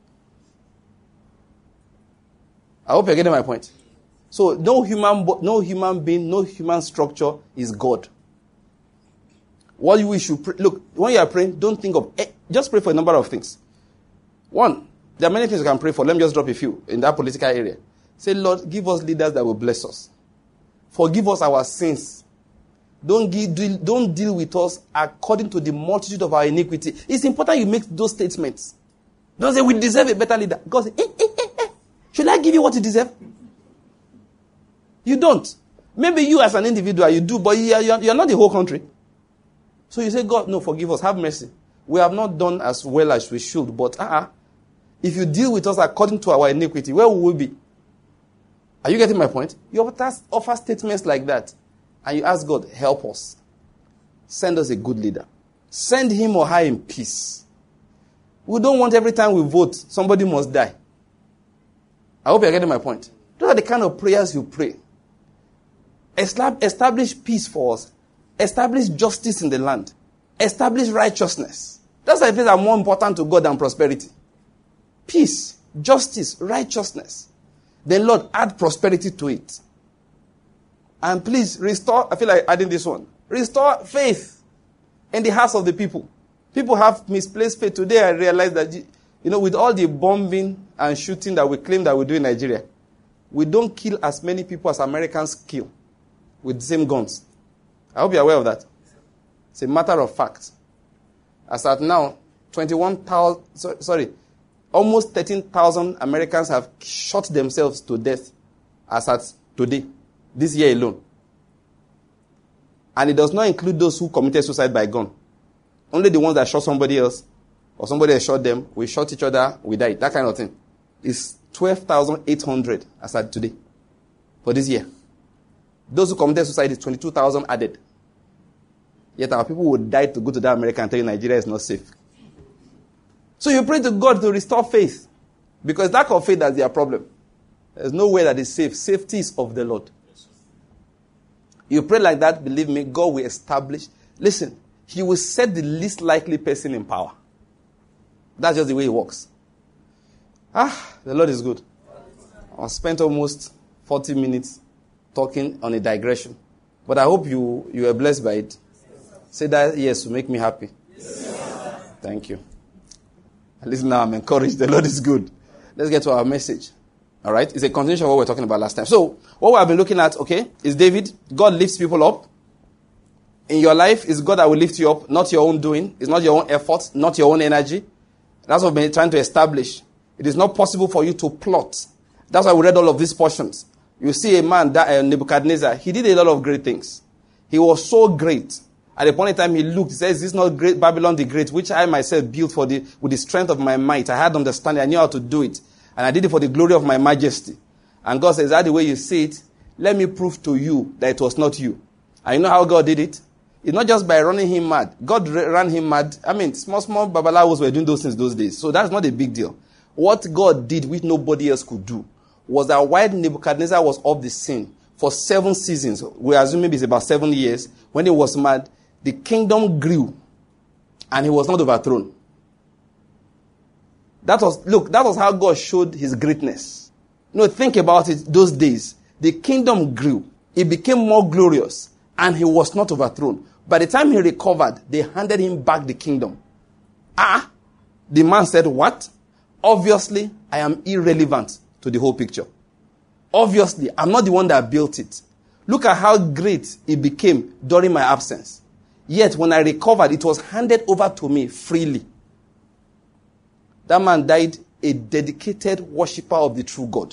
I hope you're getting my point. So no human, no human being, no human structure is God. What we should pray, look, when you are praying, don't think of, eh, just pray for a number of things. One, there are many things you can pray for. Let me just drop a few in that political area. Say, Lord, give us leaders that will bless us. Forgive us our sins. Don't, give, don't deal with us according to the multitude of our iniquity. It's important you make those statements. Don't say, we deserve a better leader. God says, eh, eh, eh, eh. Should I give you what you deserve? You don't. Maybe you as an individual, you do, but you are, you are not the whole country. So you say, God, no, forgive us, have mercy. We have not done as well as we should, but uh-uh. If you deal with us according to our iniquity, where will we be? Are you getting my point? You offer statements like that, and you ask God, help us. Send us a good leader. Send him or her in peace. We don't want every time we vote, somebody must die. I hope you're getting my point. Those are the kind of prayers you pray. Establish peace for us. Establish justice in the land. Establish righteousness. Those are the things that are more important to God than prosperity. Peace, justice, righteousness. Then, Lord, add prosperity to it. And please restore, I feel like adding this one. Restore faith in the hearts of the people. People have misplaced faith. Today I realize that, you know, with all the bombing and shooting that we claim that we do in Nigeria, we don't kill as many people as Americans kill with the same guns. I hope you're aware of that. It's a matter of fact. As at now, twenty-one thousand, sorry, almost thirteen thousand Americans have shot themselves to death as at today, this year alone. And it does not include those who committed suicide by gun. Only the ones that shot somebody else, or somebody else shot them, we shot each other, we died. That kind of thing. It's twelve thousand eight hundred as at today, for this year. Those who committed suicide is twenty-two thousand added. Yet our people would die to go to that America and tell you Nigeria is not safe. So you pray to God to restore faith. Because lack of faith, that's their problem. There's no way that is safe. Safety is of the Lord. You pray like that, believe me, God will establish. Listen, He will set the least likely person in power. That's just the way it works. Ah, the Lord is good. I spent almost forty minutes talking on a digression. But I hope you, you are blessed by it. Say that yes to make me happy. Yes. Thank you. At least now I'm encouraged. The Lord is good. Let's get to our message. All right? It's a continuation of what we were talking about last time. So, what we have been looking at, okay, is David. God lifts people up. In your life, it's God that will lift you up, not your own doing. It's not your own effort, not your own energy. That's what we've been trying to establish. It is not possible for you to plot. That's why we read all of these portions. You see a man, that, uh, Nebuchadnezzar, he did a lot of great things. He was so great. At the point in time he looked, he says, "Is this not great Babylon the Great, which I myself built for the with the strength of my might? I had understanding, I knew how to do it. And I did it for the glory of my majesty." And God says, "Is that the way you see it? Let me prove to you that it was not you." And you know how God did it? It's not just by running him mad. God ran him mad. I mean, small, small babalawos were doing those things those days. So that's not a big deal. What God did, which nobody else could do, was that while Nebuchadnezzar was off the scene for seven seasons, we assume maybe it's about seven years, when he was mad, the kingdom grew and he was not overthrown. That was, look, that was how God showed his greatness. You know, think about it those days. The kingdom grew. It became more glorious and he was not overthrown. By the time he recovered, they handed him back the kingdom. Ah, the man said, "What? Obviously, I am irrelevant to the whole picture. Obviously, I'm not the one that built it. Look at how great it became during my absence. Yet, when I recovered, it was handed over to me freely." That man died a dedicated worshipper of the true God.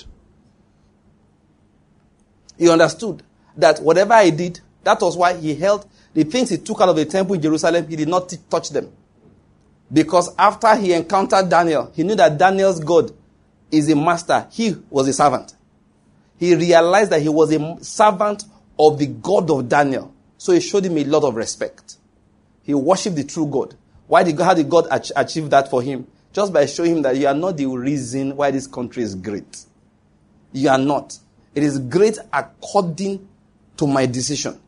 He understood that whatever I did, that was why he held the things he took out of the temple in Jerusalem, he did not t- touch them. Because after he encountered Daniel, he knew that Daniel's God is a master. He was a servant. He realized that he was a servant of the God of Daniel. So he showed him a lot of respect. He worshipped the true God. Why did God, how did God ach- achieve that for him? Just by showing him that you are not the reason why this country is great. You are not. It is great according to my decision.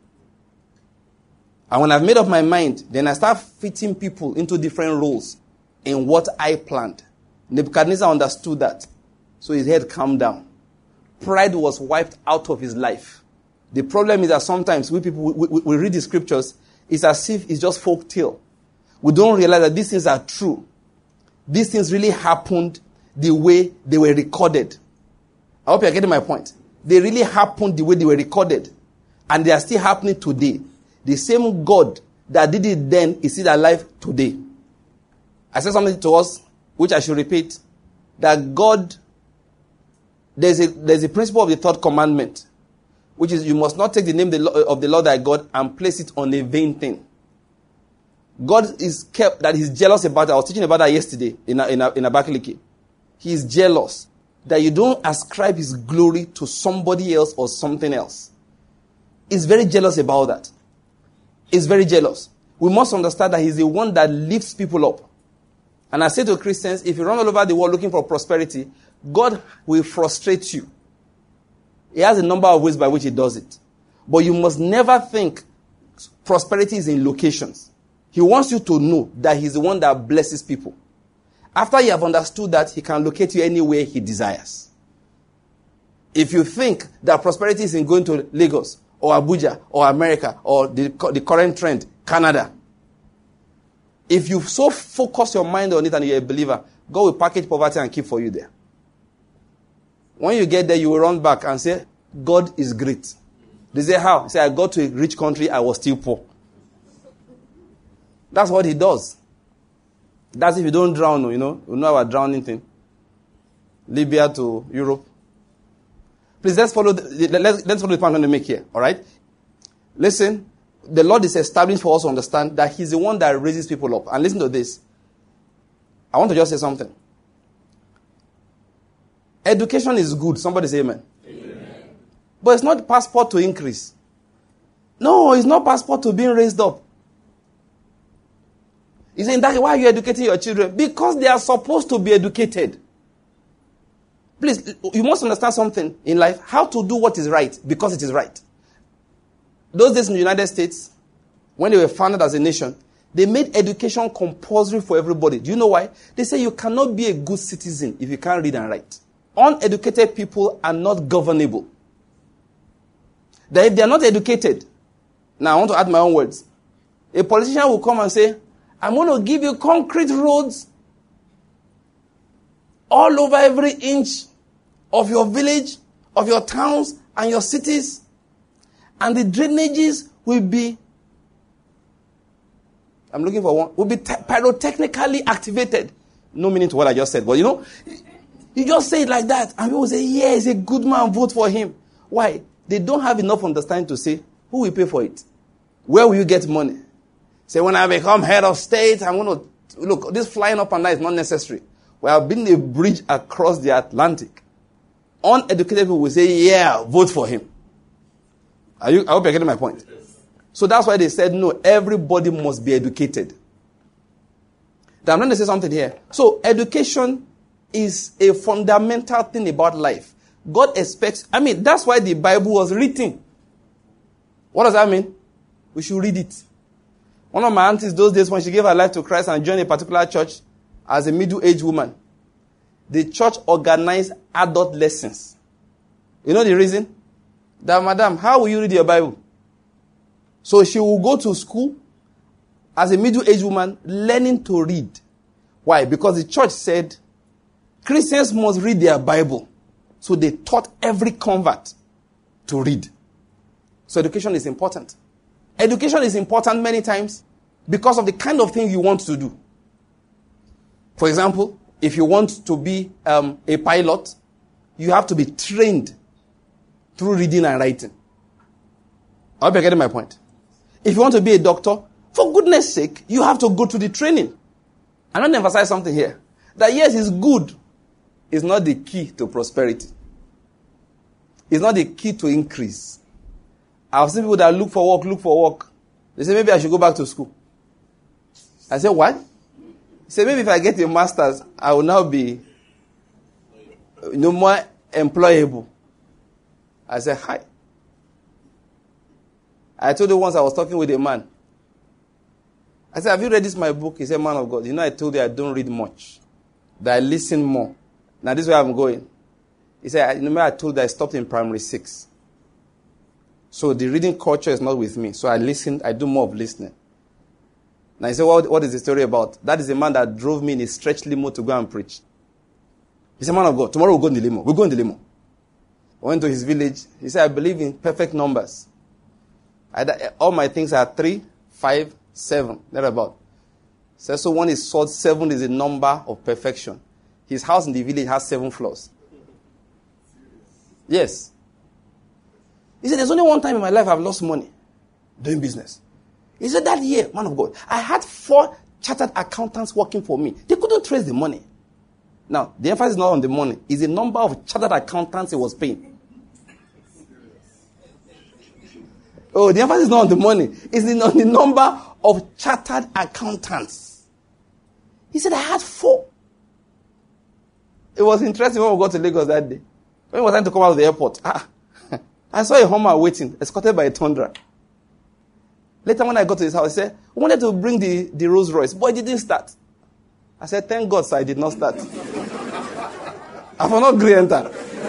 And when I've made up my mind, then I start fitting people into different roles in what I planned. Nebuchadnezzar understood that. So his head calmed down. Pride was wiped out of his life. The problem is that sometimes we people, we, we, we read the scriptures, it's as if it's just folk tale. We don't realize that these things are true. These things really happened the way they were recorded. I hope you're getting my point. They really happened the way they were recorded. And they are still happening today. The same God that did it then is still alive today. I said something to us, which I should repeat, that God, there's a, there's a principle of the third commandment, which is you must not take the name of the Lord thy God and place it on a vain thing. God is kept that he's jealous about it. I was teaching about that yesterday in in, in Abakaliki. He is jealous that you don't ascribe his glory to somebody else or something else. He's very jealous about that. He's very jealous. We must understand that he's the one that lifts people up. And I say to Christians, if you run all over the world looking for prosperity, God will frustrate you. He has a number of ways by which he does it. But you must never think prosperity is in locations. He wants you to know that he's the one that blesses people. After you have understood that, he can locate you anywhere he desires. If you think that prosperity is in going to Lagos or Abuja or America or the, the current trend, Canada, if you so focus your mind on it and you're a believer, God will package poverty and keep for you there. When you get there, you will run back and say, God is great. They say, how? They say, I got to a rich country, I was still poor. That's what he does. That's if you don't drown, you know. You know our drowning thing. Libya to Europe. Please, let's follow the, let's, let's follow the point I'm going to make here. All right? Listen, the Lord is established for us to understand that he's the one that raises people up. And listen to this. I want to just say something. Education is good. Somebody say amen. Amen. But it's not passport to increase. No, it's not passport to being raised up. He's saying, that why are you educating your children? Because they are supposed to be educated. Please, you must understand something in life. How to do what is right because it is right. Those days in the United States, when they were founded as a nation, they made education compulsory for everybody. Do you know why? They say you cannot be a good citizen if you can't read and write. Uneducated people are not governable. That if they are not educated, now I want to add my own words. A politician will come and say, I'm going to give you concrete roads all over every inch of your village, of your towns and your cities. And the drainages will be, I'm looking for one, will be te- pyrotechnically activated. No meaning to what I just said, but you know, you just say it like that, and people say, yeah, he's a good man, vote for him. Why? They don't have enough understanding to say, who will pay for it? Where will you get money? Say, when I become head of state, I'm going to, look, this flying up and down is not necessary. We have built a bridge across the Atlantic. Uneducated people will say, yeah, vote for him. Are you, I hope you're getting my point. So that's why they said, no, everybody must be educated. Now, I'm going to say something here. So education is a fundamental thing about life. God expects, I mean, that's why the Bible was written. What does that mean? We should read it. One of my aunties those days, when she gave her life to Christ and joined a particular church as a middle-aged woman, the church organized adult lessons. You know the reason? That, madam, how will you read your Bible? So she will go to school as a middle-aged woman learning to read. Why? Because the church said Christians must read their Bible. So they taught every convert to read. So education is important. Education is important many times because of the kind of thing you want to do. For example, if you want to be um, a pilot, you have to be trained through reading and writing. I hope you're getting my point. If you want to be a doctor, for goodness sake, you have to go to the training. I want to emphasize something here. That yes, it's good. It's not the key to prosperity. It's not the key to increase. I've seen people that look for work, look for work. They say, maybe I should go back to school. I say, what? They say, maybe if I get a master's, I will now be no more employable. I said, hi. I told you once I was talking with a man. I said, have you read this my book? He said, man of God, you know I told you I don't read much. That I listen more. Now this is where I'm going. He said, you know I told you I stopped in primary six. So the reading culture is not with me. So I listen, I do more of listening. Now he said, what, what is the story about? That is a man that drove me in a stretch limo to go and preach. He said, man of God, tomorrow we'll go in the limo. We'll go in the limo. I went to his village. He said, I believe in perfect numbers. I, all my things are three, five, seven, thereabout. So, so one is salt, seven is a number of perfection. His house in the village has seven floors. Yes. He said, there's only one time in my life I've lost money doing business. He said, that year, man of God, I had four chartered accountants working for me. They couldn't trace the money. Now, the emphasis is not on the money. It's the number of chartered accountants he was paying. Oh, the emphasis is not on the money. It's on the number of chartered accountants. He said, I had four. It was interesting when we got to Lagos that day. When we were trying to come out of the airport, ah, I saw a Hummer waiting, escorted by a Tundra. Later when I got to his house, he said, we wanted to bring the, the Rolls Royce, but it didn't start. I said, thank God, sir, I did not start. I will not agree enter.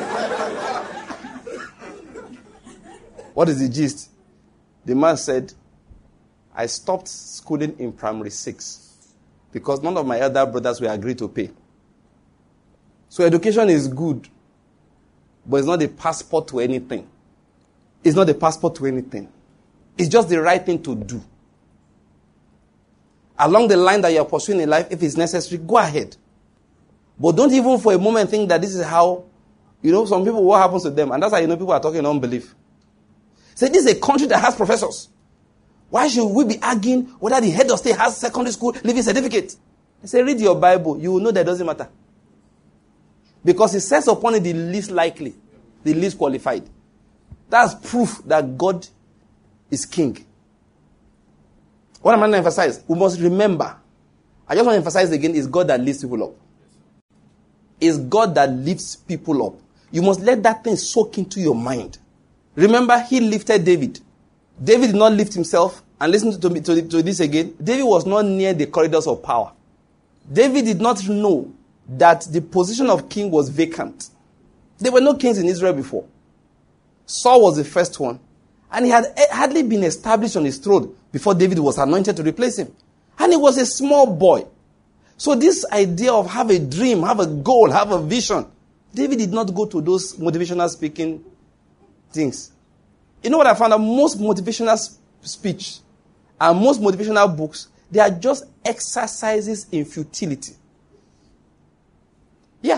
What is the gist? The man said, I stopped schooling in primary six because none of my elder brothers were agreed to pay. So education is good, but it's not the passport to anything. It's not the passport to anything. It's just the right thing to do. along the line that you are pursuing in life, if it's necessary, go ahead. But don't even for a moment think that this is how, you know, some people, what happens to them. And that's how you know people are talking unbelief. Say, this is a country that has professors. Why should we be arguing whether the head of state has secondary school living certificate? I say, read your Bible. You will know that it doesn't matter. Because it says upon it the least likely, the least qualified. That's proof that God is king. What am I going to emphasize? We must remember. I just want to emphasize again, it's God that lifts people up. It's God that lifts people up. You must let that thing soak into your mind. Remember, he lifted David. David did not lift himself. And listen to, me, to, to this again. David was not near the corridors of power. David did not know that the position of king was vacant. There were no kings in Israel before. Saul was the first one. And he had hardly been established on his throne before David was anointed to replace him. And he was a small boy. So this idea of have a dream, have a goal, have a vision, David did not go to those motivational speaking things. You know what I found out? Most motivational speech and most motivational books, they are just exercises in futility. Yeah.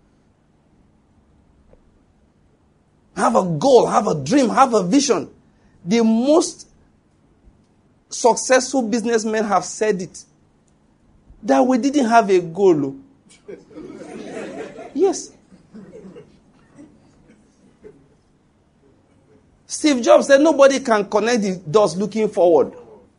Have a goal, have a dream, have a vision. The most successful businessmen have said it. That we didn't have a goal. Yes. Steve Jobs said nobody can connect the dots looking forward.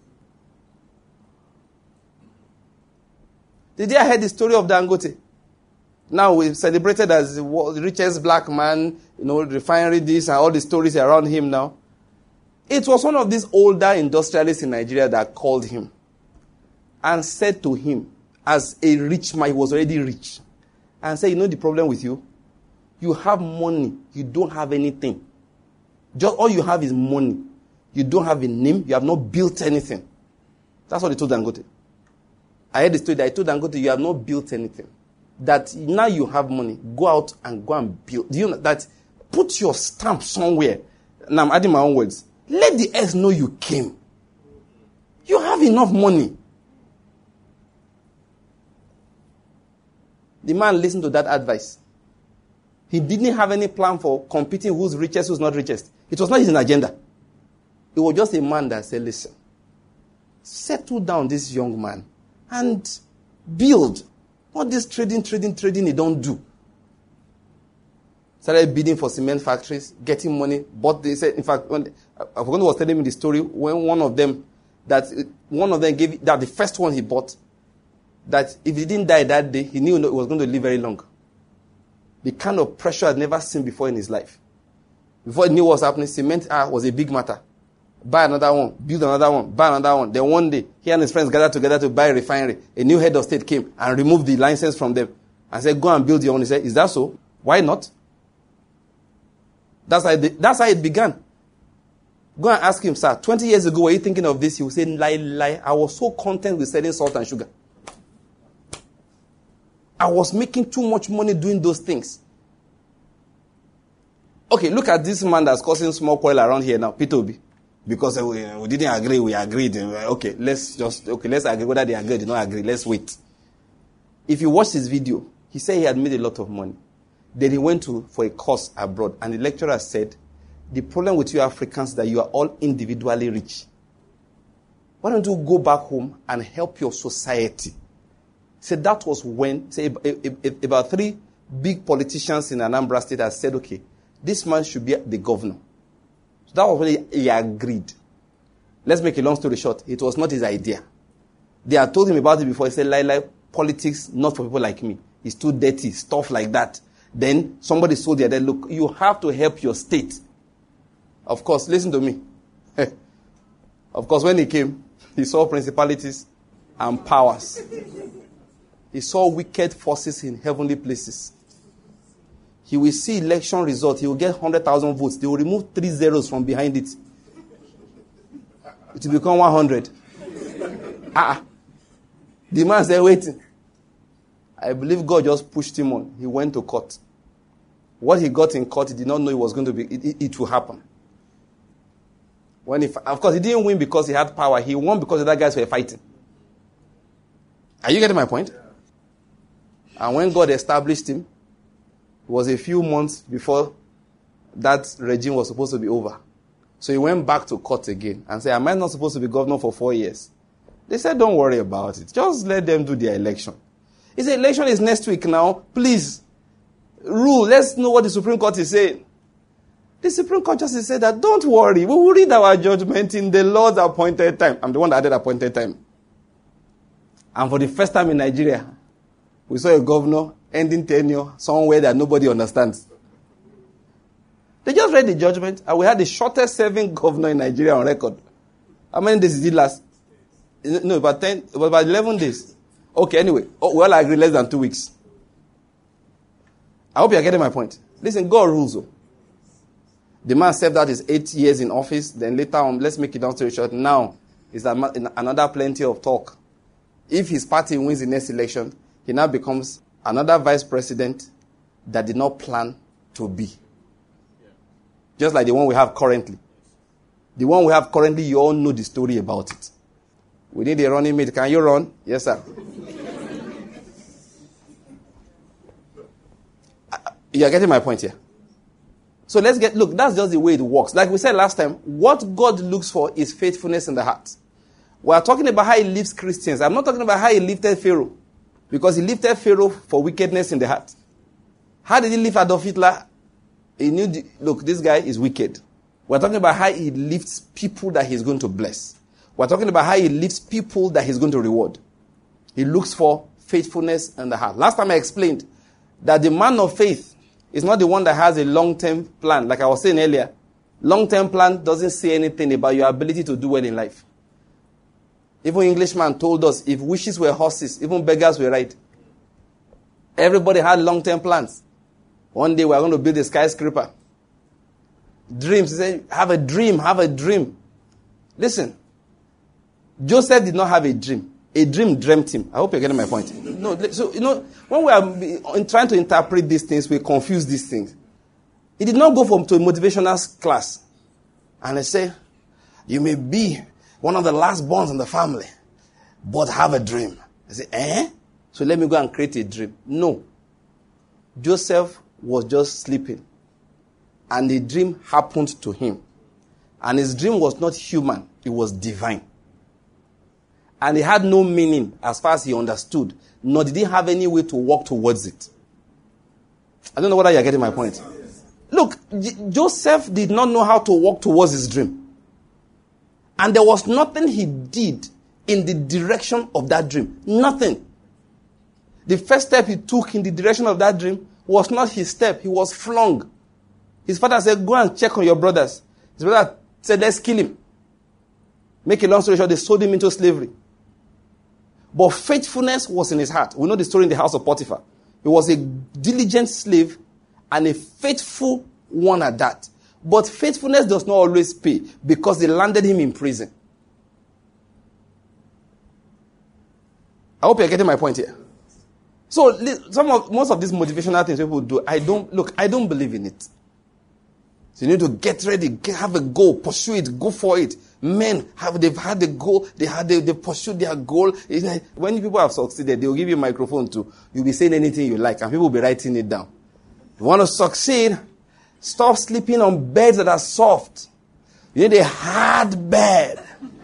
Did you hear the story of Dangote? Now we've celebrated as the richest black man, you know, refinery this and all the stories around him now. It was one of these older industrialists in Nigeria that called him and said to him, as a rich man, he was already rich, and said, you know the problem with you? You have money, you don't have anything. Just all you have is money. You don't have a name, you have not built anything. That's what he told Dangote. I heard the story that I told Dangote, you have not built anything. That now you have money, go out and go and build. Do you know that? Put your stamp somewhere. Now I'm adding my own words. Let the earth know you came. You have enough money. The man listened to that advice. He didn't have any plan for competing who's richest, who's not richest. It was not his agenda. It was just a man that said, listen, settle down this young man and build. Not this trading, trading, trading he don't do. Started bidding for cement factories, getting money. Bought, they said, in fact, when, I forgot who was telling me the story, when one of them, that one of them gave, that the first one he bought, that if he didn't die that day, he knew he was going to live very long. The kind of pressure I'd never seen before in his life. Before he knew what was happening, cement ah, was a big matter. Buy another one, build another one, buy another one. Then one day, he and his friends gathered together to buy a refinery. A new head of state came and removed the license from them and said, go and build your own. He said, is that so? Why not? That's how it, that's how it began. Go and ask him, sir, twenty years ago, were you thinking of this? He will say, lie, lie. I was so content with selling salt and sugar. I was making too much money doing those things. Okay, look at this man that's causing small quarrel around here now, Peter Obi. Because uh, we, we didn't agree, we agreed. Okay, let's just, okay, let's agree whether they agreed or not agree. Let's wait. If you watch his video, he said he had made a lot of money. Then he went to for a course abroad, and the lecturer said, the problem with you Africans is that you are all individually rich. Why don't you go back home and help your society? He said that was when, say, about three big politicians in Anambra State had said, okay, this man should be the governor. So that was when he, he agreed. Let's make a long story short. It was not his idea. They had told him about it before. He said, lie, lie, politics, not for people like me. It's too dirty, stuff like that. Then somebody told the other, look, you have to help your state. Of course, listen to me. Of course, when he came, he saw principalities and powers. He saw wicked forces in heavenly places. He will see election result. He will get one hundred thousand votes. They will remove three zeros from behind it. It will become one hundred. Ah, the man said, waiting. I believe God just pushed him on. He went to court. What he got in court, he did not know it was going to be, it, it, it will happen. When he, of course, he didn't win because he had power. He won because the other guys were fighting. Are you getting my point? And when God established him, it was a few months before that regime was supposed to be over. So he went back to court again and said, am I not supposed to be governor for four years? They said, don't worry about it. Just let them do their election. He said, election is next week now. Please, rule. Let's know what the Supreme Court is saying. The Supreme Court justice said that, don't worry. We will read our judgment in the Lord's appointed time. I'm the one that added appointed time. And for the first time in Nigeria, we saw a governor ending tenure somewhere that nobody understands. They just read the judgment, and we had the shortest serving governor in Nigeria on record. How many days did it last? No, about ten, about eleven days. Okay, anyway, oh, we all agree less than two weeks. I hope you're getting my point. Listen, God rules. Oh. The man served out his eight years in office. Then later on, let's make it down to a short. Now is another plenty of talk. If his party wins the next election, he now becomes another vice president that did not plan to be. Just like the one we have currently. The one we have currently, you all know the story about it. We need a running mate. Can you run? Yes, sir. You're getting my point here. So let's get, look, that's just the way it works. Like we said last time, what God looks for is faithfulness in the heart. We are talking about how he lifts Christians. I'm not talking about how he lifted Pharaoh. Because he lifted Pharaoh for wickedness in the heart. How did he lift Adolf Hitler? He knew, the, look, this guy is wicked. We're talking about how he lifts people that he's going to bless. We're talking about how he lifts people that he's going to reward. He looks for faithfulness in the heart. Last time I explained that the man of faith is not the one that has a long-term plan. Like I was saying earlier, long-term plan doesn't say anything about your ability to do well in life. Even Englishman told us, if wishes were horses, even beggars will ride. Everybody had long-term plans. One day we're going to build a skyscraper. Dreams. He said, have a dream, have a dream. Listen, Joseph did not have a dream. A dream dreamt him. I hope you're getting my point. No, so, you know, when we are trying to interpret these things, we confuse these things. He did not go from to a motivational class. And they say, you may be one of the last borns in the family, but have a dream. I say, eh? So let me go and create a dream. No. Joseph was just sleeping. And the dream happened to him. And his dream was not human. It was divine. And it had no meaning as far as he understood. Nor did he have any way to walk towards it. I don't know whether you're getting my point. Look, J- Joseph did not know how to walk towards his dream. And there was nothing he did in the direction of that dream. Nothing. The first step he took in the direction of that dream was not his step. He was flung. His father said, go and check on your brothers. His brother said, let's kill him. Make a long story short, they sold him into slavery. But faithfulness was in his heart. We know the story in the house of Potiphar. He was a diligent slave and a faithful one at that. But faithfulness does not always pay because they landed him in prison. I hope you're getting my point here. So some of most of these motivational things people do, I don't look, I don't believe in it. So you need to get ready, get, have a goal, pursue it, go for it. Men have they've had a goal, they had they, they pursued their goal. Like, when people have succeeded, they'll give you a microphone too. You'll be saying anything you like, and people will be writing it down. You want to succeed? Stop sleeping on beds that are soft. You need a hard bed.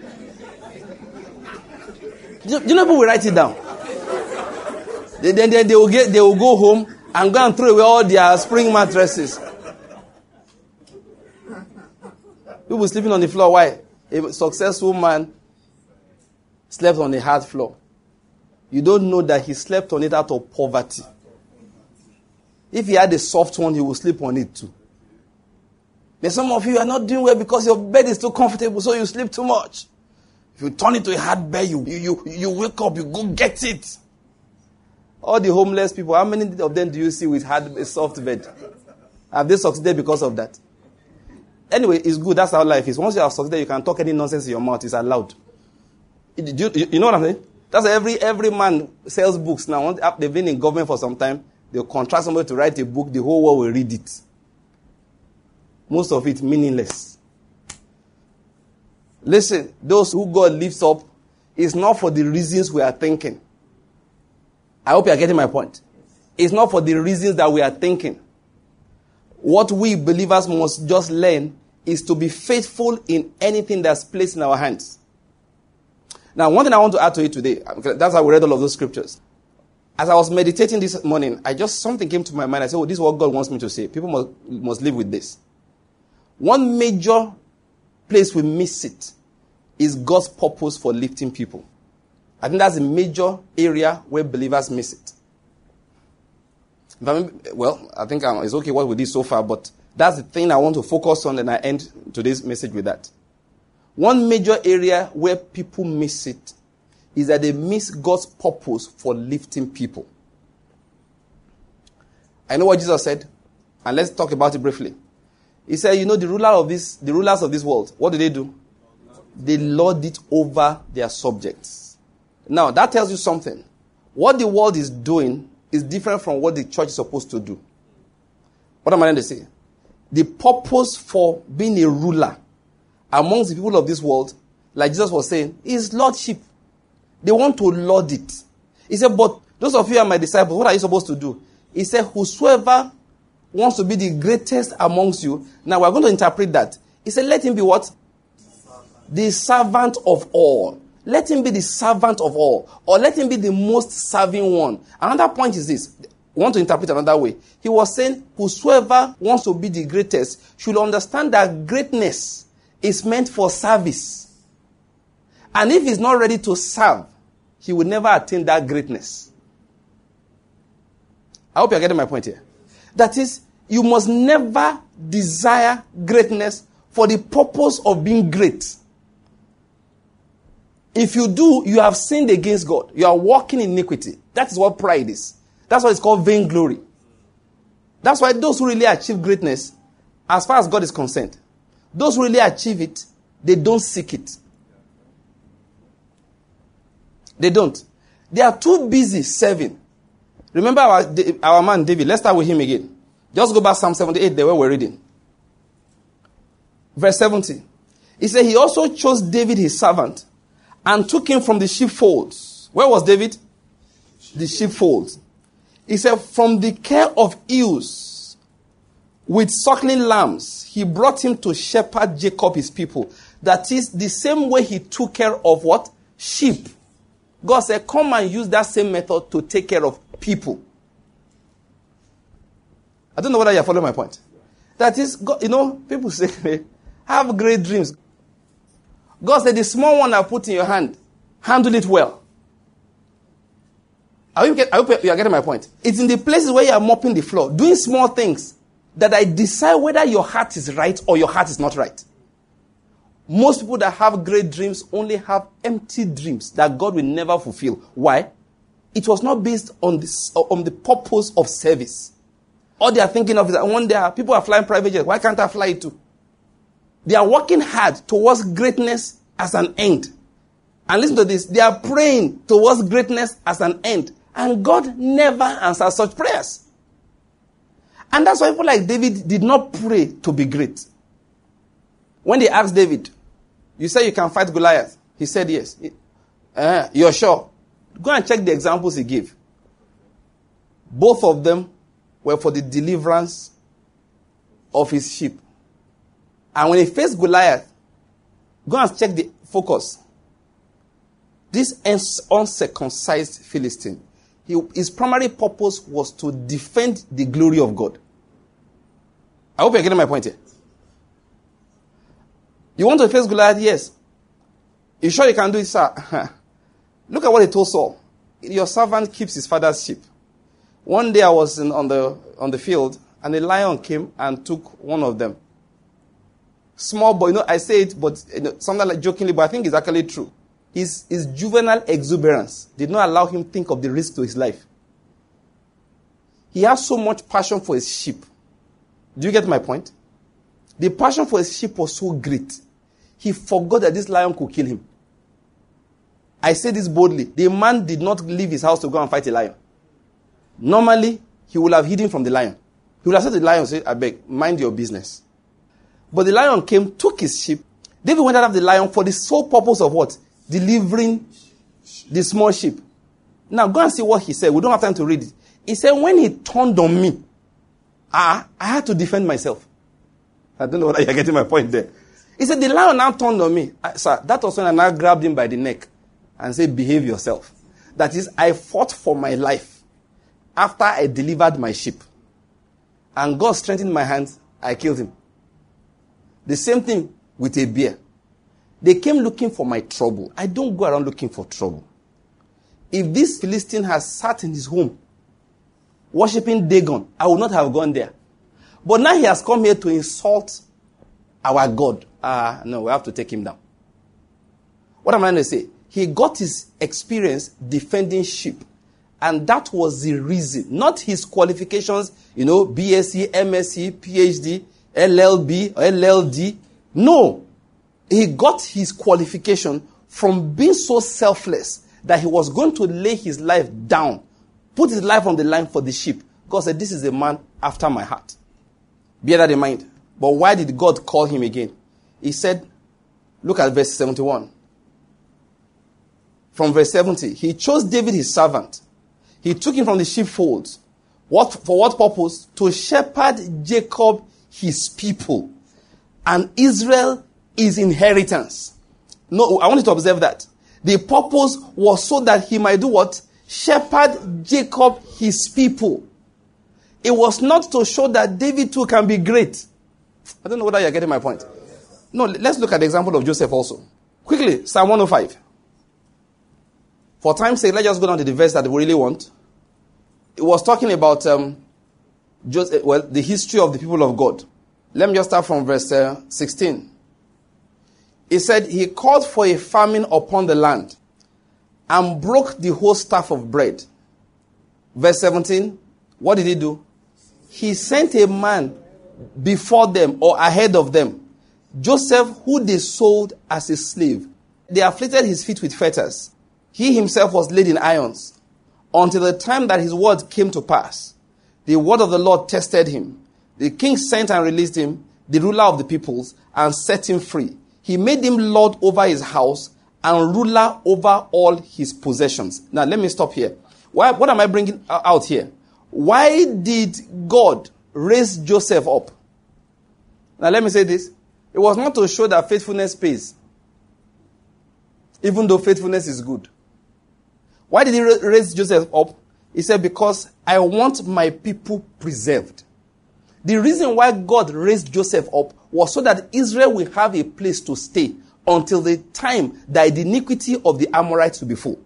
you, you know people will write it down. They, then they, they will get they will go home and go and throw away all their spring mattresses. People sleeping on the floor. Why? A successful man slept on a hard floor. You don't know that he slept on it out of poverty. If he had a soft one, he would sleep on it too. But some of you are not doing well because your bed is too comfortable, so you sleep too much. If you turn it to a hard bed, you, you, you, you wake up, you go get it. All the homeless people, how many of them do you see with hard, a soft bed? Have they succeeded because of that? Anyway, it's good. That's how life is. Once you have succeeded, you can talk any nonsense in your mouth. It's allowed. You, you, you know what I'm saying? That's every every man sells books now. Once they've been in government for some time, they'll contract somebody to write a book. The whole world will read it. Most of it meaningless. Listen, those who God lifts up is not for the reasons we are thinking. I hope you are getting my point. It's not for the reasons that we are thinking. What we believers must just learn is to be faithful in anything that's placed in our hands. Now, one thing I want to add to it today, that's how we read all of those scriptures. As I was meditating this morning, I just, something came to my mind. I said, oh, this is what God wants me to say. People must, must live with this. One major place we miss it is God's purpose for lifting people. I think that's a major area where believers miss it. Well, I think it's okay what we did so far, but that's the thing I want to focus on, and I end today's message with that. One major area where people miss it is that they miss God's purpose for lifting people. I know what Jesus said, and let's talk about it briefly. He said, you know, the ruler of this, the rulers of this world, what do they do? They lord it over their subjects. Now, that tells you something. What the world is doing is different from what the church is supposed to do. What am I trying to say? The purpose for being a ruler amongst the people of this world, like Jesus was saying, is lordship. They want to lord it. He said, but those of you are my disciples, what are you supposed to do? He said, whosoever wants to be the greatest amongst you. Now we're going to interpret that. He said, let him be what? The servant of all. Let him be the servant of all. Or let him be the most serving one. Another point is this. I want to interpret another way. He was saying, whosoever wants to be the greatest should understand that greatness is meant for service. And if he's not ready to serve, he will never attain that greatness. I hope you're getting my point here. That is, you must never desire greatness for the purpose of being great. If you do, you have sinned against God. You are walking in iniquity. That is what pride is. That's why it's called vainglory. That's why those who really achieve greatness, as far as God is concerned, those who really achieve it, they don't seek it. They don't. They are too busy serving. Remember our, our man David. Let's start with him again. Just go back Psalm seventy-eight, there where we're reading. Verse seventy. He said, he also chose David his servant and took him from the sheepfolds. Where was David? The sheepfolds. He said, from the care of ewes with suckling lambs, he brought him to shepherd Jacob his people. That is the same way he took care of what? Sheep. God said, come and use that same method to take care of people. I don't know whether you're following my point. That is, God, you know, people say, have great dreams. God said, the small one I put in your hand, handle it well. I hope you are getting my point. It's in the places where you are mopping the floor, doing small things, that I decide whether your heart is right or your heart is not right. Most people that have great dreams only have empty dreams that God will never fulfill. Why? It was not based on this, on the purpose of service. All they are thinking of is that one day people are flying private jets. Why can't I fly it too? They are working hard towards greatness as an end. And listen to this. They are praying towards greatness as an end. And God never answers such prayers. And that's why people like David did not pray to be great. When they asked David, you say you can fight Goliath. He said yes. Uh, you're sure? Go and check the examples he gave. Both of them were for the deliverance of his sheep. And when he faced Goliath, go and check the focus. This uncircumcised Philistine, he, his primary purpose was to defend the glory of God. I hope you're getting my point here. You want to face Goliath? Yes. You sure you can do it, sir? Look at what he told Saul. Your servant keeps his father's sheep. One day I was in, on the on the field, and a lion came and took one of them. Small boy, you know, I say it, but you know, something like jokingly, but I think it's actually true. His, his juvenile exuberance did not allow him to think of the risk to his life. He has so much passion for his sheep. Do you get my point? The passion for his sheep was so great. He forgot that this lion could kill him. I say this boldly. The man did not leave his house to go and fight a lion. Normally, he would have hidden from the lion. He would have said to the lion, say, I beg, mind your business. But the lion came, took his sheep. David went out of the lion for the sole purpose of what? Delivering the small sheep. Now go and see what he said. We don't have time to read it. He said, when he turned on me, I, I had to defend myself. I don't know whether you're getting my point there. He said, the lion now turned on me. I, sir, that was when I now grabbed him by the neck and said, behave yourself. That is, I fought for my life after I delivered my sheep. And God strengthened my hands, I killed him. The same thing with a bear. They came looking for my trouble. I don't go around looking for trouble. If this Philistine has sat in his home, worshipping Dagon, I would not have gone there. But now he has come here to insult our God. Ah, uh, no, we have to take him down. What am I going to say? He got his experience defending sheep. And that was the reason. Not his qualifications, you know, B S c, M S c, P H D, L L B, L L D. No. He got his qualification from being so selfless that he was going to lay his life down, put his life on the line for the sheep. God said, this is a man after my heart. Bear that in mind. But why did God call him again? He said, look at verse seventy-one. From verse seventy, he chose David his servant. He took him from the sheepfolds. What, for what purpose? To shepherd Jacob his people. And Israel his inheritance. No, I want you to observe that. The purpose was so that he might do what? Shepherd Jacob his people. It was not to show that David too can be great. I don't know whether you're getting my point. No, let's look at the example of Joseph also. Quickly, Psalm one oh five. For time's sake, let's just go down to the verse that we really want. It was talking about um, just, well, the history of the people of God. Let me just start from verse uh, sixteen. He said, he called for a famine upon the land and broke the whole staff of bread. Verse seventeen, what did he do? He sent a man before them or ahead of them, Joseph, who they sold as a slave. They afflicted his feet with fetters. He himself was laid in irons until the time that his word came to pass. The word of the Lord tested him. The king sent and released him, the ruler of the peoples, and set him free. He made him lord over his house and ruler over all his possessions. Now, let me stop here. Why, what am I bringing out here? Why did God raise Joseph up? Now, let me say this. It was not to show that faithfulness pays, even though faithfulness is good. Why did he raise Joseph up? He said, because I want my people preserved. The reason why God raised Joseph up was so that Israel will have a place to stay until the time that the iniquity of the Amorites will be full.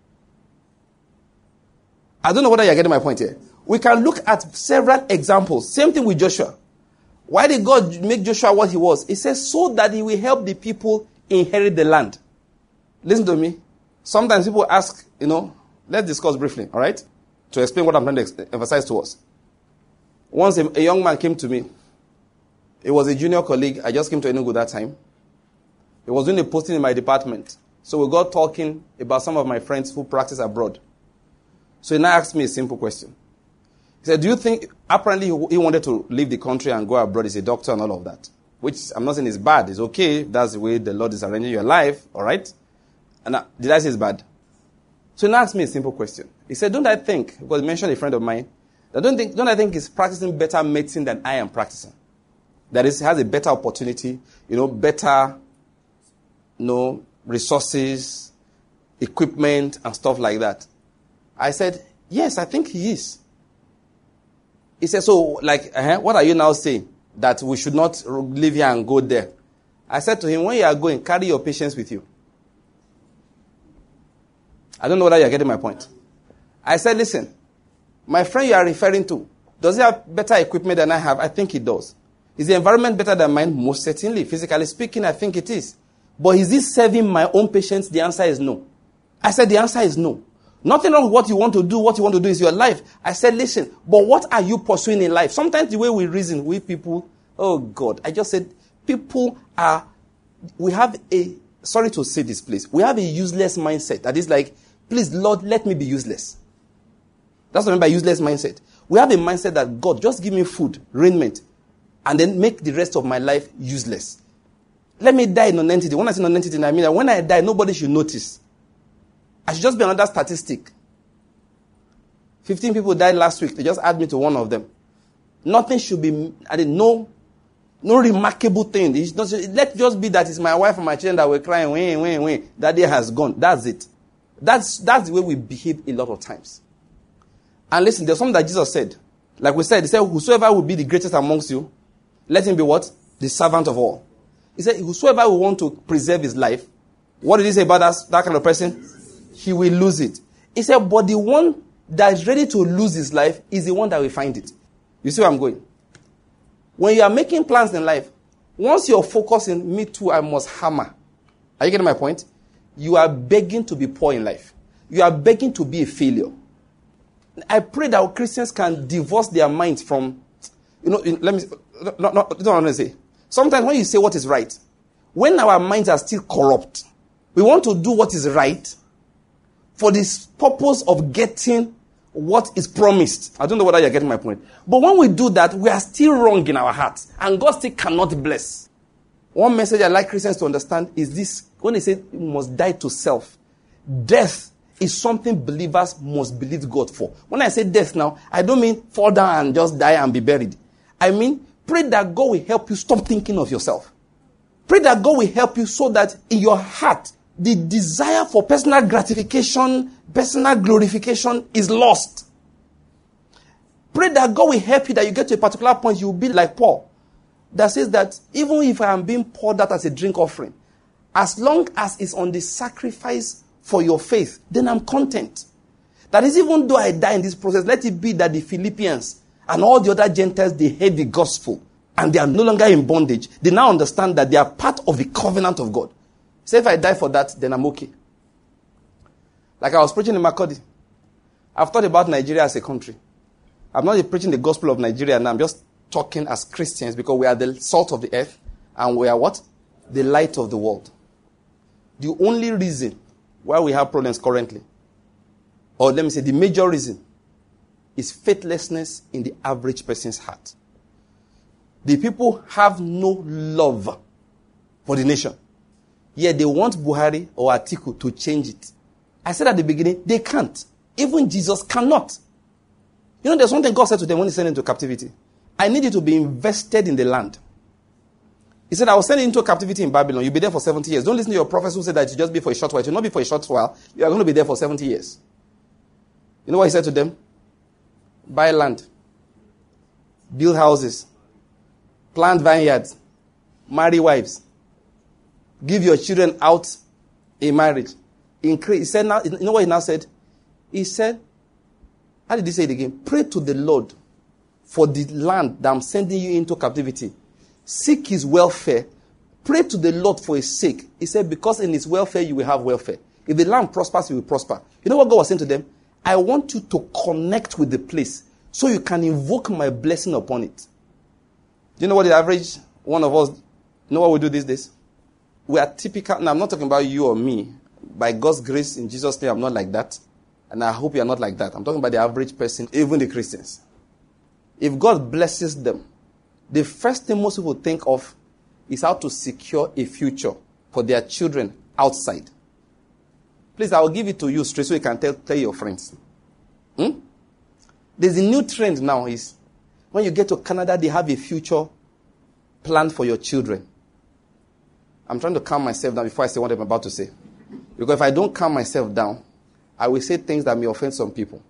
I don't know whether you're getting my point here. We can look at several examples. Same thing with Joshua. Why did God make Joshua what he was? He says, so that he will help the people inherit the land. Listen to me. Sometimes people ask, you know, let's discuss briefly, all right? To explain what I'm trying to ex- emphasize to us. Once a, a young man came to me. He was a junior colleague. I just came to Enugu that time. He was doing a posting in my department. So we got talking about some of my friends who practice abroad. So he now asked me a simple question. He said, do you think, apparently he wanted to leave the country and go abroad. He's a doctor and all of that. Which I'm not saying is bad. It's okay. That's the way the Lord is arranging your life. All right? And I, did I say it's bad? So he now asked me a simple question. He said, don't I think, because he mentioned a friend of mine, that don't think, don't I think he's practicing better medicine than I am practicing? That is, he has a better opportunity, you know, better, you know, resources, equipment, and stuff like that. I said, yes, I think he is. He said, so, like, uh-huh, what are you now saying? That we should not live here and go there? I said to him, when you are going, carry your patients with you. I don't know whether you're getting my point. I said, listen, my friend you are referring to, does he have better equipment than I have? I think he does. Is the environment better than mine? Most certainly. Physically speaking, I think it is. But is this serving my own patients? The answer is no. I said, the answer is no. Nothing wrong with what you want to do. What you want to do is your life. I said, listen, but what are you pursuing in life? Sometimes the way we reason, we people, oh God, I just said, people are, we have a, sorry to say this, please, we have a useless mindset. That is like, please, Lord, let me be useless. That's what I mean by useless mindset. We have a mindset that, God, just give me food, raiment, and then make the rest of my life useless. Let me die in non-entity. When I say non-entity, I mean that when I die, nobody should notice. I should just be another statistic. fifteen people died last week. They just add me to one of them. Nothing should be, I didn't know, no remarkable thing. It's not, let just be that it's my wife and my children that were crying, when, when, when. That day has gone. That's it. That's, that's the way we behave a lot of times. And listen, there's something that Jesus said. Like we said, he said, whosoever will be the greatest amongst you, let him be what? The servant of all. He said, whosoever will want to preserve his life, what did he say about that, that kind of person? He will lose it. He said, but the one that is ready to lose his life is the one that will find it. You see where I'm going? When you are making plans in life, once you're focusing, me too, I must hammer. Are you getting my point? You are begging to be poor in life. You are begging to be a failure. I pray that Christians can divorce their minds from, you know, let me, no, no, you don't want to say. Sometimes when you say what is right, when our minds are still corrupt, we want to do what is right for this purpose of getting what is promised. I don't know whether you're getting my point. But when we do that, we are still wrong in our hearts. And God still cannot bless. One message I like Christians to understand is this. When they say you must die to self, death is something believers must believe God for. When I say death now, I don't mean fall down and just die and be buried. I mean, pray that God will help you stop thinking of yourself. Pray that God will help you so that in your heart, the desire for personal gratification, personal glorification is lost. Pray that God will help you that you get to a particular point, you will be like Paul. That says that even if I am being poured out as a drink offering, as long as it's on the sacrifice for your faith, then I'm content. That is, even though I die in this process, let it be that the Philippians and all the other Gentiles, they heard the gospel and they are no longer in bondage. They now understand that they are part of the covenant of God. Say if I die for that, then I'm okay. Like I was preaching in Makurdi. I've thought about Nigeria as a country. I'm not preaching the gospel of Nigeria now. I'm just talking as Christians because we are the salt of the earth and we are what? The light of the world. The only reason why we have problems currently, or let me say the major reason, is faithlessness in the average person's heart. The people have no love for the nation. Yet they want Buhari or Atiku to change it. I said at the beginning, they can't. Even Jesus cannot. You know, there's something God said to them when he sent them into captivity. I need you to be invested in the land. He said, I will send you into captivity in Babylon. You'll be there for seventy years. Don't listen to your prophets who said that it will just be for a short while. It will not be for a short while. You are going to be there for seventy years. You know what he said to them? Buy land. Build houses. Plant vineyards. Marry wives. Give your children out in marriage. Increase. He said, now, you know what he now said? He said, how did he say it again? Pray to the Lord for the land that I'm sending you into captivity. Seek his welfare. Pray to the Lord for his sake. He said, because in his welfare you will have welfare. If the land prospers, you will prosper. You know what God was saying to them? I want you to connect with the place so you can invoke my blessing upon it. Do you know what the average one of us, you know what we do these days? We are typical. Now, I'm not talking about you or me. By God's grace, in Jesus' name, I'm not like that. And I hope you are not like that. I'm talking about the average person, even the Christians. If God blesses them, the first thing most people think of is how to secure a future for their children outside. Please, I will give it to you straight so you can tell, tell your friends. Hmm? There's a new trend now is when you get to Canada, they have a future planned for your children. I'm trying to calm myself down before I say what I'm about to say. Because if I don't calm myself down, I will say things that may offend some people.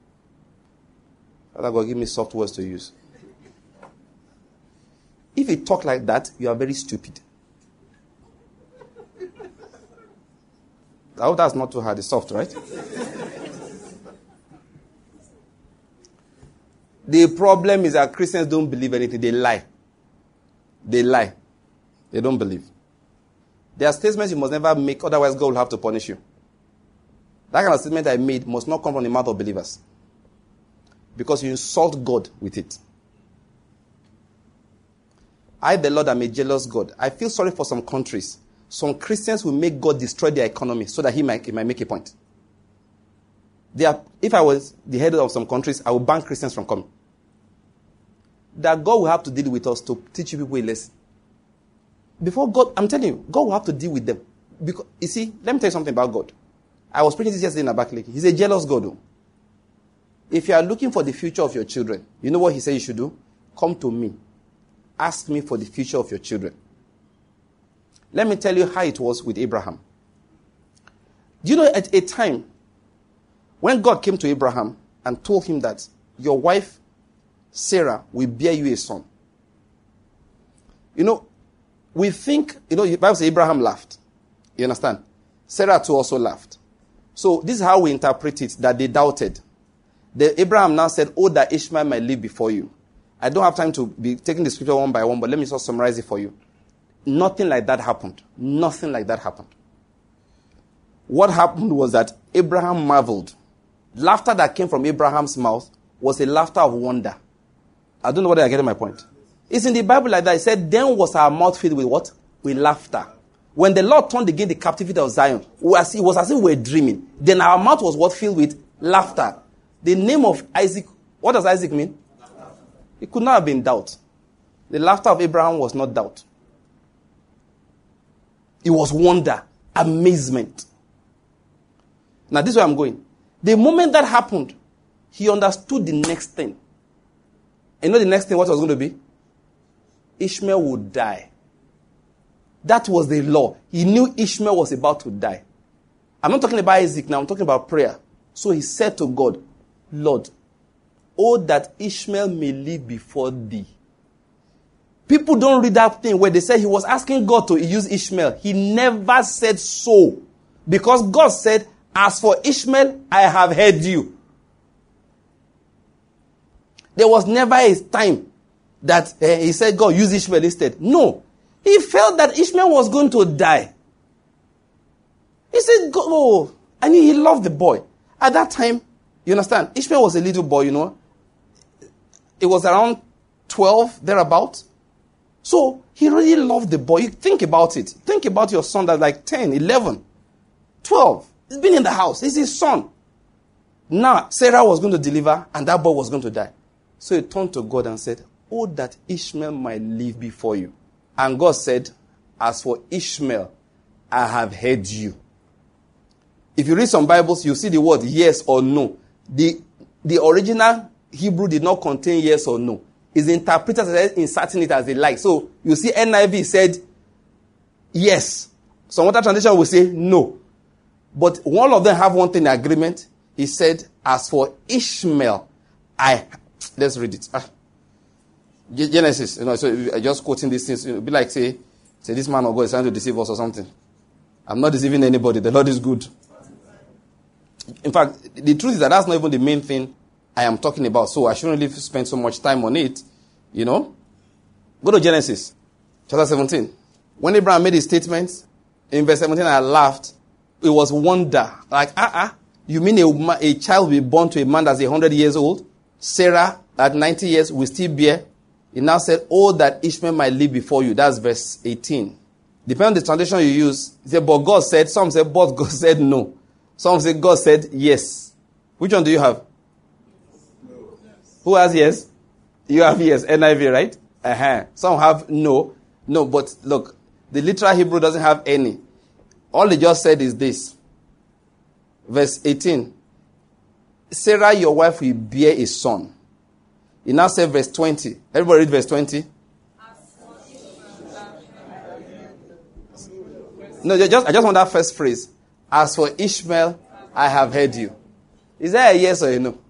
Father God, give me soft words to use. If you talk like that, you are very stupid. I hope that's not too hard. It's soft, right? The problem is that Christians don't believe anything. They lie. They lie. They don't believe. There are statements you must never make, otherwise God will have to punish you. That kind of statement I made must not come from the mouth of believers. Because you insult God with it. I, the Lord, am a jealous God. I feel sorry for some countries. Some Christians will make God destroy their economy so that he might, he might make a point. They are, if I was the head of some countries, I would ban Christians from coming. That God will have to deal with us to teach you people a lesson. Before God, I'm telling you, God will have to deal with them. Because, you see, let me tell you something about God. I was preaching this yesterday in Abakaliki. He's a jealous God. Though. If you are looking for the future of your children, you know what he said you should do? Come to me. Ask me for the future of your children. Let me tell you how it was with Abraham. Do you know at a time when God came to Abraham and told him that your wife, Sarah, will bear you a son? You know, we think, you know, the Bible says Abraham laughed. You understand? Sarah too also laughed. So this is how we interpret it, that they doubted. The Abraham now said, oh, that Ishmael might live before you. I don't have time to be taking the scripture one by one, but let me just summarize it for you. Nothing like that happened. Nothing like that happened. What happened was that Abraham marveled. Laughter that came from Abraham's mouth was a laughter of wonder. I don't know whether I get my point. It's in the Bible like that. It said, then was our mouth filled with what? With laughter. When the Lord turned again the captivity of Zion, it was as if we were dreaming. Then our mouth was what? Filled with laughter. The name of Isaac, what does Isaac mean? Laughter. It could not have been doubt. The laughter of Abraham was not doubt. It was wonder, amazement. Now this is where I'm going. The moment that happened, he understood the next thing. And you know the next thing what was going to be? Ishmael would die. That was the law. He knew Ishmael was about to die. I'm not talking about Isaac now, I'm talking about prayer. So he said to God, Lord, oh, that Ishmael may live before thee. People don't read that thing where they say he was asking God to use Ishmael. He never said so. Because God said, as for Ishmael, I have heard you. There was never a time that uh, he said, God, use Ishmael instead. No. He felt that Ishmael was going to die. He said, God, oh, and he loved the boy. At that time, you understand, Ishmael was a little boy, you know. It was around twelve, thereabout. So, he really loved the boy. You think about it. Think about your son that's like ten, eleven, twelve. He's been in the house. He's his son. Now, Sarah was going to deliver, and that boy was going to die. So he turned to God and said, oh, that Ishmael might live before you. And God said, as for Ishmael, I have heard you. If you read some Bibles, you see the word yes or no. The, the original Hebrew did not contain yes or no. It's the interpreter that is inserting it as they like. So you see N I V said yes. Some other translation will say no. But one of them have one thing in agreement. He said, as for Ishmael, I... Let's read it. Ah. Genesis. You know, so I just quoting these things. It would be like, say, say, this man of God is trying to deceive us or something. I'm not deceiving anybody. The Lord is good. In fact, the truth is that that's not even the main thing I am talking about. So I shouldn't really spend so much time on it. You know? Go to Genesis, chapter seventeen. When Abraham made his statements, in verse seventeen, I laughed. It was wonder. Like, ah, uh-uh, you mean a, a child will be born to a man that's one hundred years old? Sarah, at ninety years, will still bear. He now said, oh, that Ishmael might live before you. That's verse eighteen. Depending on the translation you use, he said, but God said, some say, but God said no. Some say, God said yes. Which one do you have? No. Who has yes? You have yes, N I V, right? Uh-huh. Some have no. No, but look, the literal Hebrew doesn't have any. All they just said is this. Verse eighteen. Sarah, your wife, will bear a son. He now said verse twenty. Everybody read verse twenty. No, just, I just want that first phrase. As for Ishmael, I have heard you. Is that a yes or a no?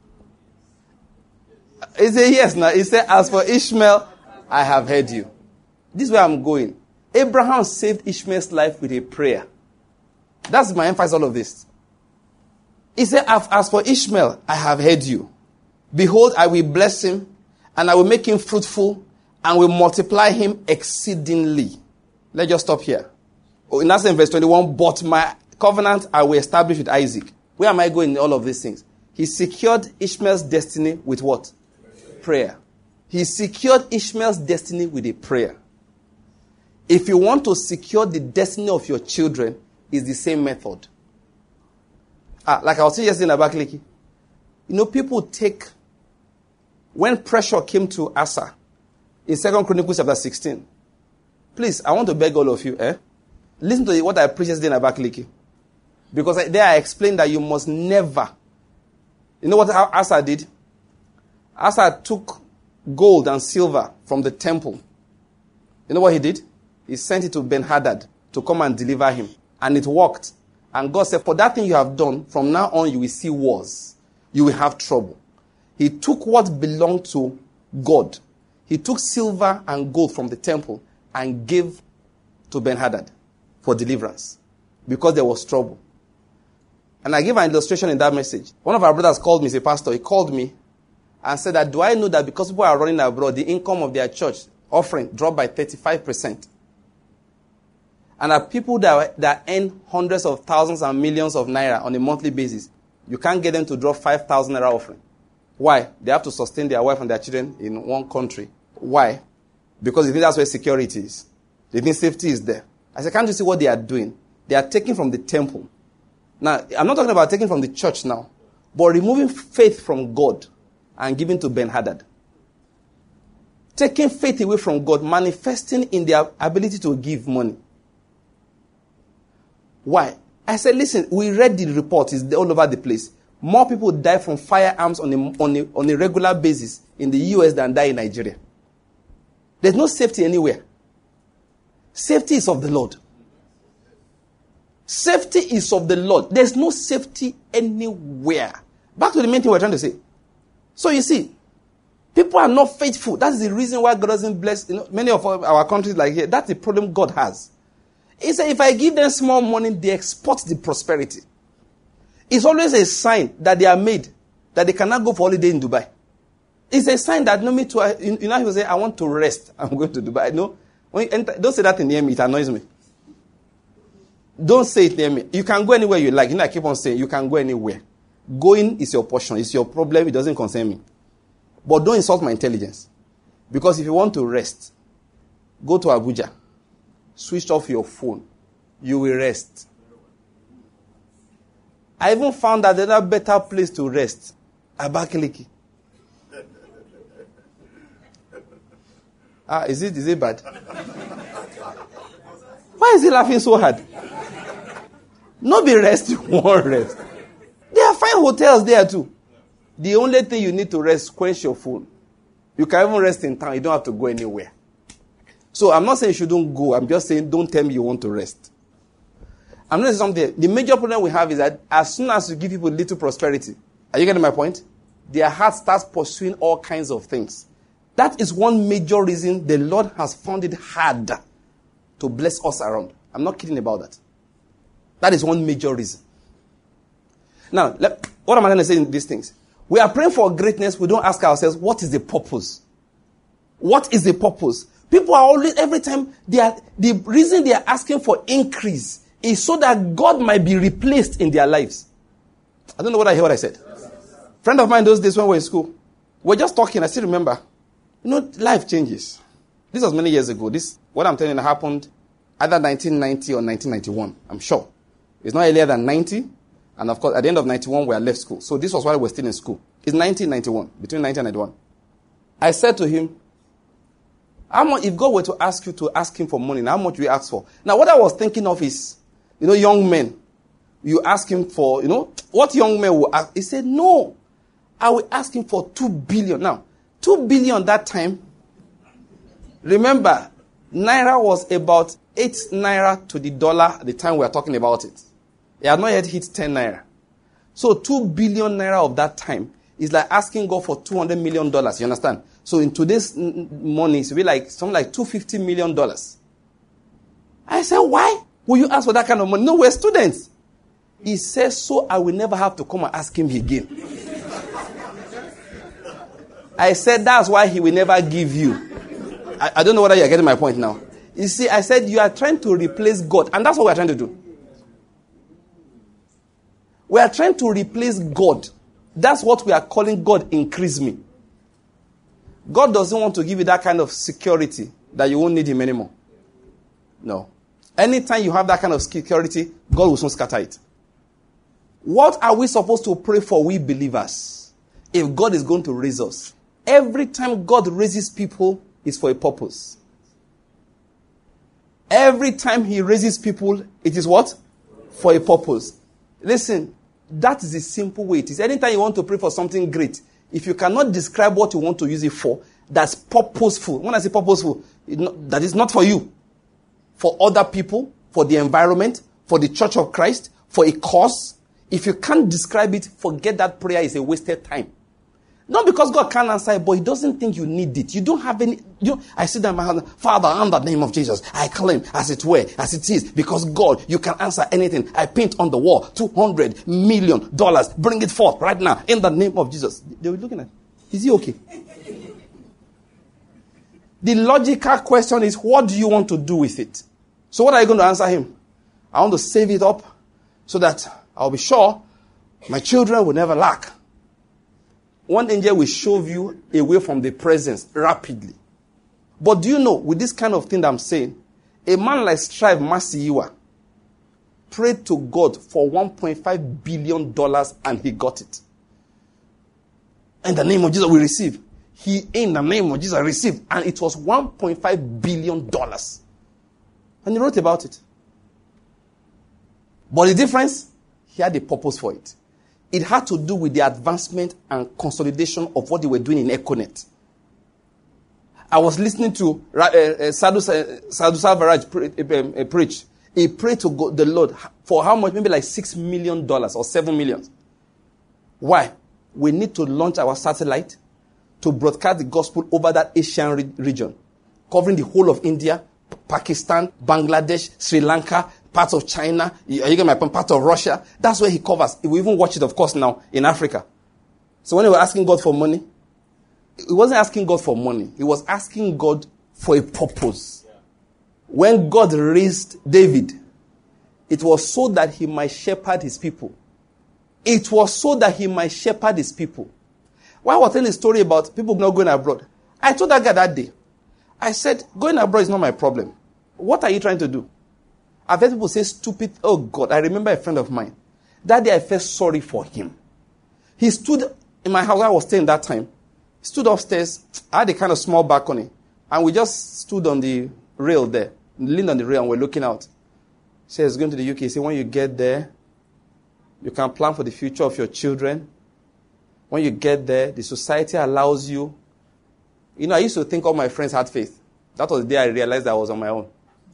It's a yes now. He said, as for Ishmael, I have heard you. This is where I'm going. Abraham saved Ishmael's life with a prayer. That's my emphasis on all of this. He said, as for Ishmael, I have heard you. Behold, I will bless him, and I will make him fruitful, and will multiply him exceedingly. Let's just stop here. In that same verse twenty-one, but my covenant I will establish with Isaac. Where am I going in all of these things? He secured Ishmael's destiny with what? Prayer. He secured Ishmael's destiny with a prayer. If you want to secure the destiny of your children, it's the same method. Ah, like I was saying yesterday in Abakaliki. You know, people take, when pressure came to Asa, in Second Chronicles chapter sixteen, please, I want to beg all of you, eh? Listen to what I preached yesterday in Abakaliki. Because I, there I explained that you must never, You know what Asa did? Asa took gold and silver from the temple. You know what he did? He sent it to Ben-Hadad to come and deliver him. And it worked. And God said, for that thing you have done, from now on you will see wars. You will have trouble. He took what belonged to God. He took silver and gold from the temple and gave to Ben-Hadad for deliverance because there was trouble. And I gave an illustration in that message. One of our brothers called me, he's a pastor. He called me and said that, do I know that because people are running abroad, the income of their church offering dropped by thirty-five percent? And that people that, that earn hundreds of thousands and millions of naira on a monthly basis, you can't get them to drop five thousand naira offering. Why? They have to sustain their wife and their children in one country. Why? Because they think that's where security is. They think safety is there. I said, can't you see what they are doing? They are taking from the temple. Now, I'm not talking about taking from the church now, but removing faith from God and giving to Ben-Hadad. Taking faith away from God, manifesting in their ability to give money. Why? I said, listen, we read the report. It's all over the place. More people die from firearms on a, on a, on a regular basis in the U S than die in Nigeria. There's no safety anywhere. Safety is of the Lord. Safety is of the Lord. There's no safety anywhere. Back to the main thing we're trying to say. So you see, people are not faithful. That's the reason why God doesn't bless, you know, many of our countries like here. That's the problem God has. He said, if I give them small money, they export the prosperity. It's always a sign that they are made, that they cannot go for holiday in Dubai. It's a sign that, no, me too, I, you know, people say, I want to rest. I'm going to Dubai. No, when you enter, don't say that near me. It annoys me. Don't say it near me. You can go anywhere you like. You know, I keep on saying, you can go anywhere. Going is your portion. It's your problem. It doesn't concern me. But don't insult my intelligence. Because if you want to rest, go to Abuja. Switch off your phone. You will rest. I even found that there's a better place to rest. Abakaliki. Ah, is it, is it bad? Why is he laughing so hard? No be rest, you won't rest. There are fine hotels there too. The only thing you need to rest, quench your phone. You can even rest in town. You don't have to go anywhere. So I'm not saying you shouldn't go. I'm just saying don't tell me you want to rest. I'm not saying something. The major problem we have is that as soon as you give people little prosperity, are you getting my point? Their heart starts pursuing all kinds of things. That is one major reason the Lord has found it hard to bless us around. I'm not kidding about that. That is one major reason. Now, let, what am I going to say in these things? We are praying for greatness. We don't ask ourselves, what is the purpose? What is the purpose? People are always, every time, they are, the reason they are asking for increase is so that God might be replaced in their lives. I don't know what I hear what I said. Friend of mine those days when we were in school, we were just talking, I still remember. You know, life changes. This was many years ago. This, what I'm telling you, happened either nineteen ninety or nineteen ninety-one. I'm sure. It's not earlier than ninety. And of course, at the end of ninety-one, we had left school. So this was while we were still in school. It's nineteen ninety-one, between nineteen and ninety-one. I said to him, how much, if God were to ask you to ask him for money, how much will you ask for? Now, what I was thinking of is, you know, young men. You ask him for, you know, what young men will ask? He said, no, I will ask him for two billion. Now, two billion that time, remember, naira was about eight naira to the dollar at the time we are talking about it. It had not yet hit ten naira. So two billion naira of that time is like asking God for two hundred million dollars. You understand? So in today's money, it's be like something like two hundred fifty million dollars. I said, why will you ask for that kind of money? No, we're students. He says, so I will never have to come and ask him again. I said, that's why he will never give you. I, I don't know whether you're getting my point now. You see, I said, you are trying to replace God. And that's what we're trying to do. We are trying to replace God. That's what we are calling God increase me. God doesn't want to give you that kind of security that you won't need him anymore. No. Anytime you have that kind of security, God will soon scatter it. What are we supposed to pray for, we believers, if God is going to raise us? Every time God raises people, it's for a purpose. Every time he raises people, it is what? For a purpose. Listen, That is the simple way it is. Anytime you want to pray for something great, if you cannot describe what you want to use it for, that's purposeful. When I say purposeful, it not, that is not for you. For other people, for the environment, for the church of Christ, for a cause. If you can't describe it, forget that prayer is a wasted time. Not because God can't answer it, but He doesn't think you need it. You don't have any... You, I sit down in my hand, Father, in the name of Jesus, I claim as it were, as it is, because God, you can answer anything. I paint on the wall, two hundred million dollars. Bring it forth right now, in the name of Jesus. They were looking at, is he okay? The logical question is, what do you want to do with it? So what are you going to answer him? I want to save it up so that I'll be sure my children will never lack. One angel will shove you away from the presence rapidly. But do you know, with this kind of thing that I'm saying, a man like Strive Masiyiwa prayed to God for one point five billion dollars and he got it. In the name of Jesus, we receive. He, in the name of Jesus, received. And it was one point five billion dollars. And he wrote about it. But the difference, he had a purpose for it. It had to do with the advancement and consolidation of what they were doing in Econet. I was listening to uh, uh, Sadhu, uh, Sadhu Salvaraj pre- uh, uh, preach. He prayed to God, the Lord for how much? Maybe like six million dollars or seven million. Why? We need to launch our satellite to broadcast the gospel over that Asian re- region, covering the whole of India, Pakistan, Bangladesh, Sri Lanka, parts of China, are you getting my point? Part of Russia. That's where he covers. We even watch it, of course, now in Africa. So when they were asking God for money, he wasn't asking God for money. He was asking God for a purpose. Yeah. When God raised David, it was so that he might shepherd his people. It was so that he might shepherd his people. Why was I telling a story about people not going abroad? I told that guy that day. I said, going abroad is not my problem. What are you trying to do? I've heard people say stupid. Oh God, I remember a friend of mine. That day I felt sorry for him. He stood in my house where I was staying that time. He stood upstairs. I had a kind of small balcony. And we just stood on the rail there. Leaned on the rail and we're looking out. He said he's going to the U K. He said when you get there, you can plan for the future of your children. When you get there, the society allows you. You know, I used to think all my friends had faith. That was the day I realized that I was on my own.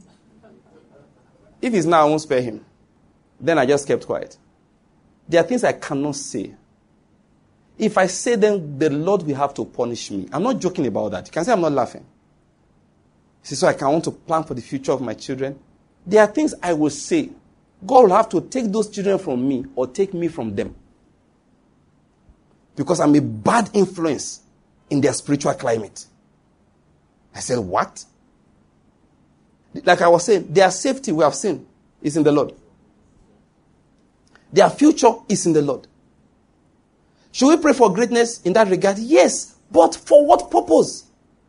If he's now, I won't spare him. Then I just kept quiet. There are things I cannot say. If I say them, the Lord will have to punish me. I'm not joking about that. You can say I'm not laughing. See, so I can want to plan for the future of my children. There are things I will say. God will have to take those children from me or take me from them. Because I'm a bad influence in their spiritual climate. I said, what? Like I was saying, their safety, we have seen, is in the Lord. Their future is in the Lord. Should we pray for greatness in that regard? Yes. But for what purpose?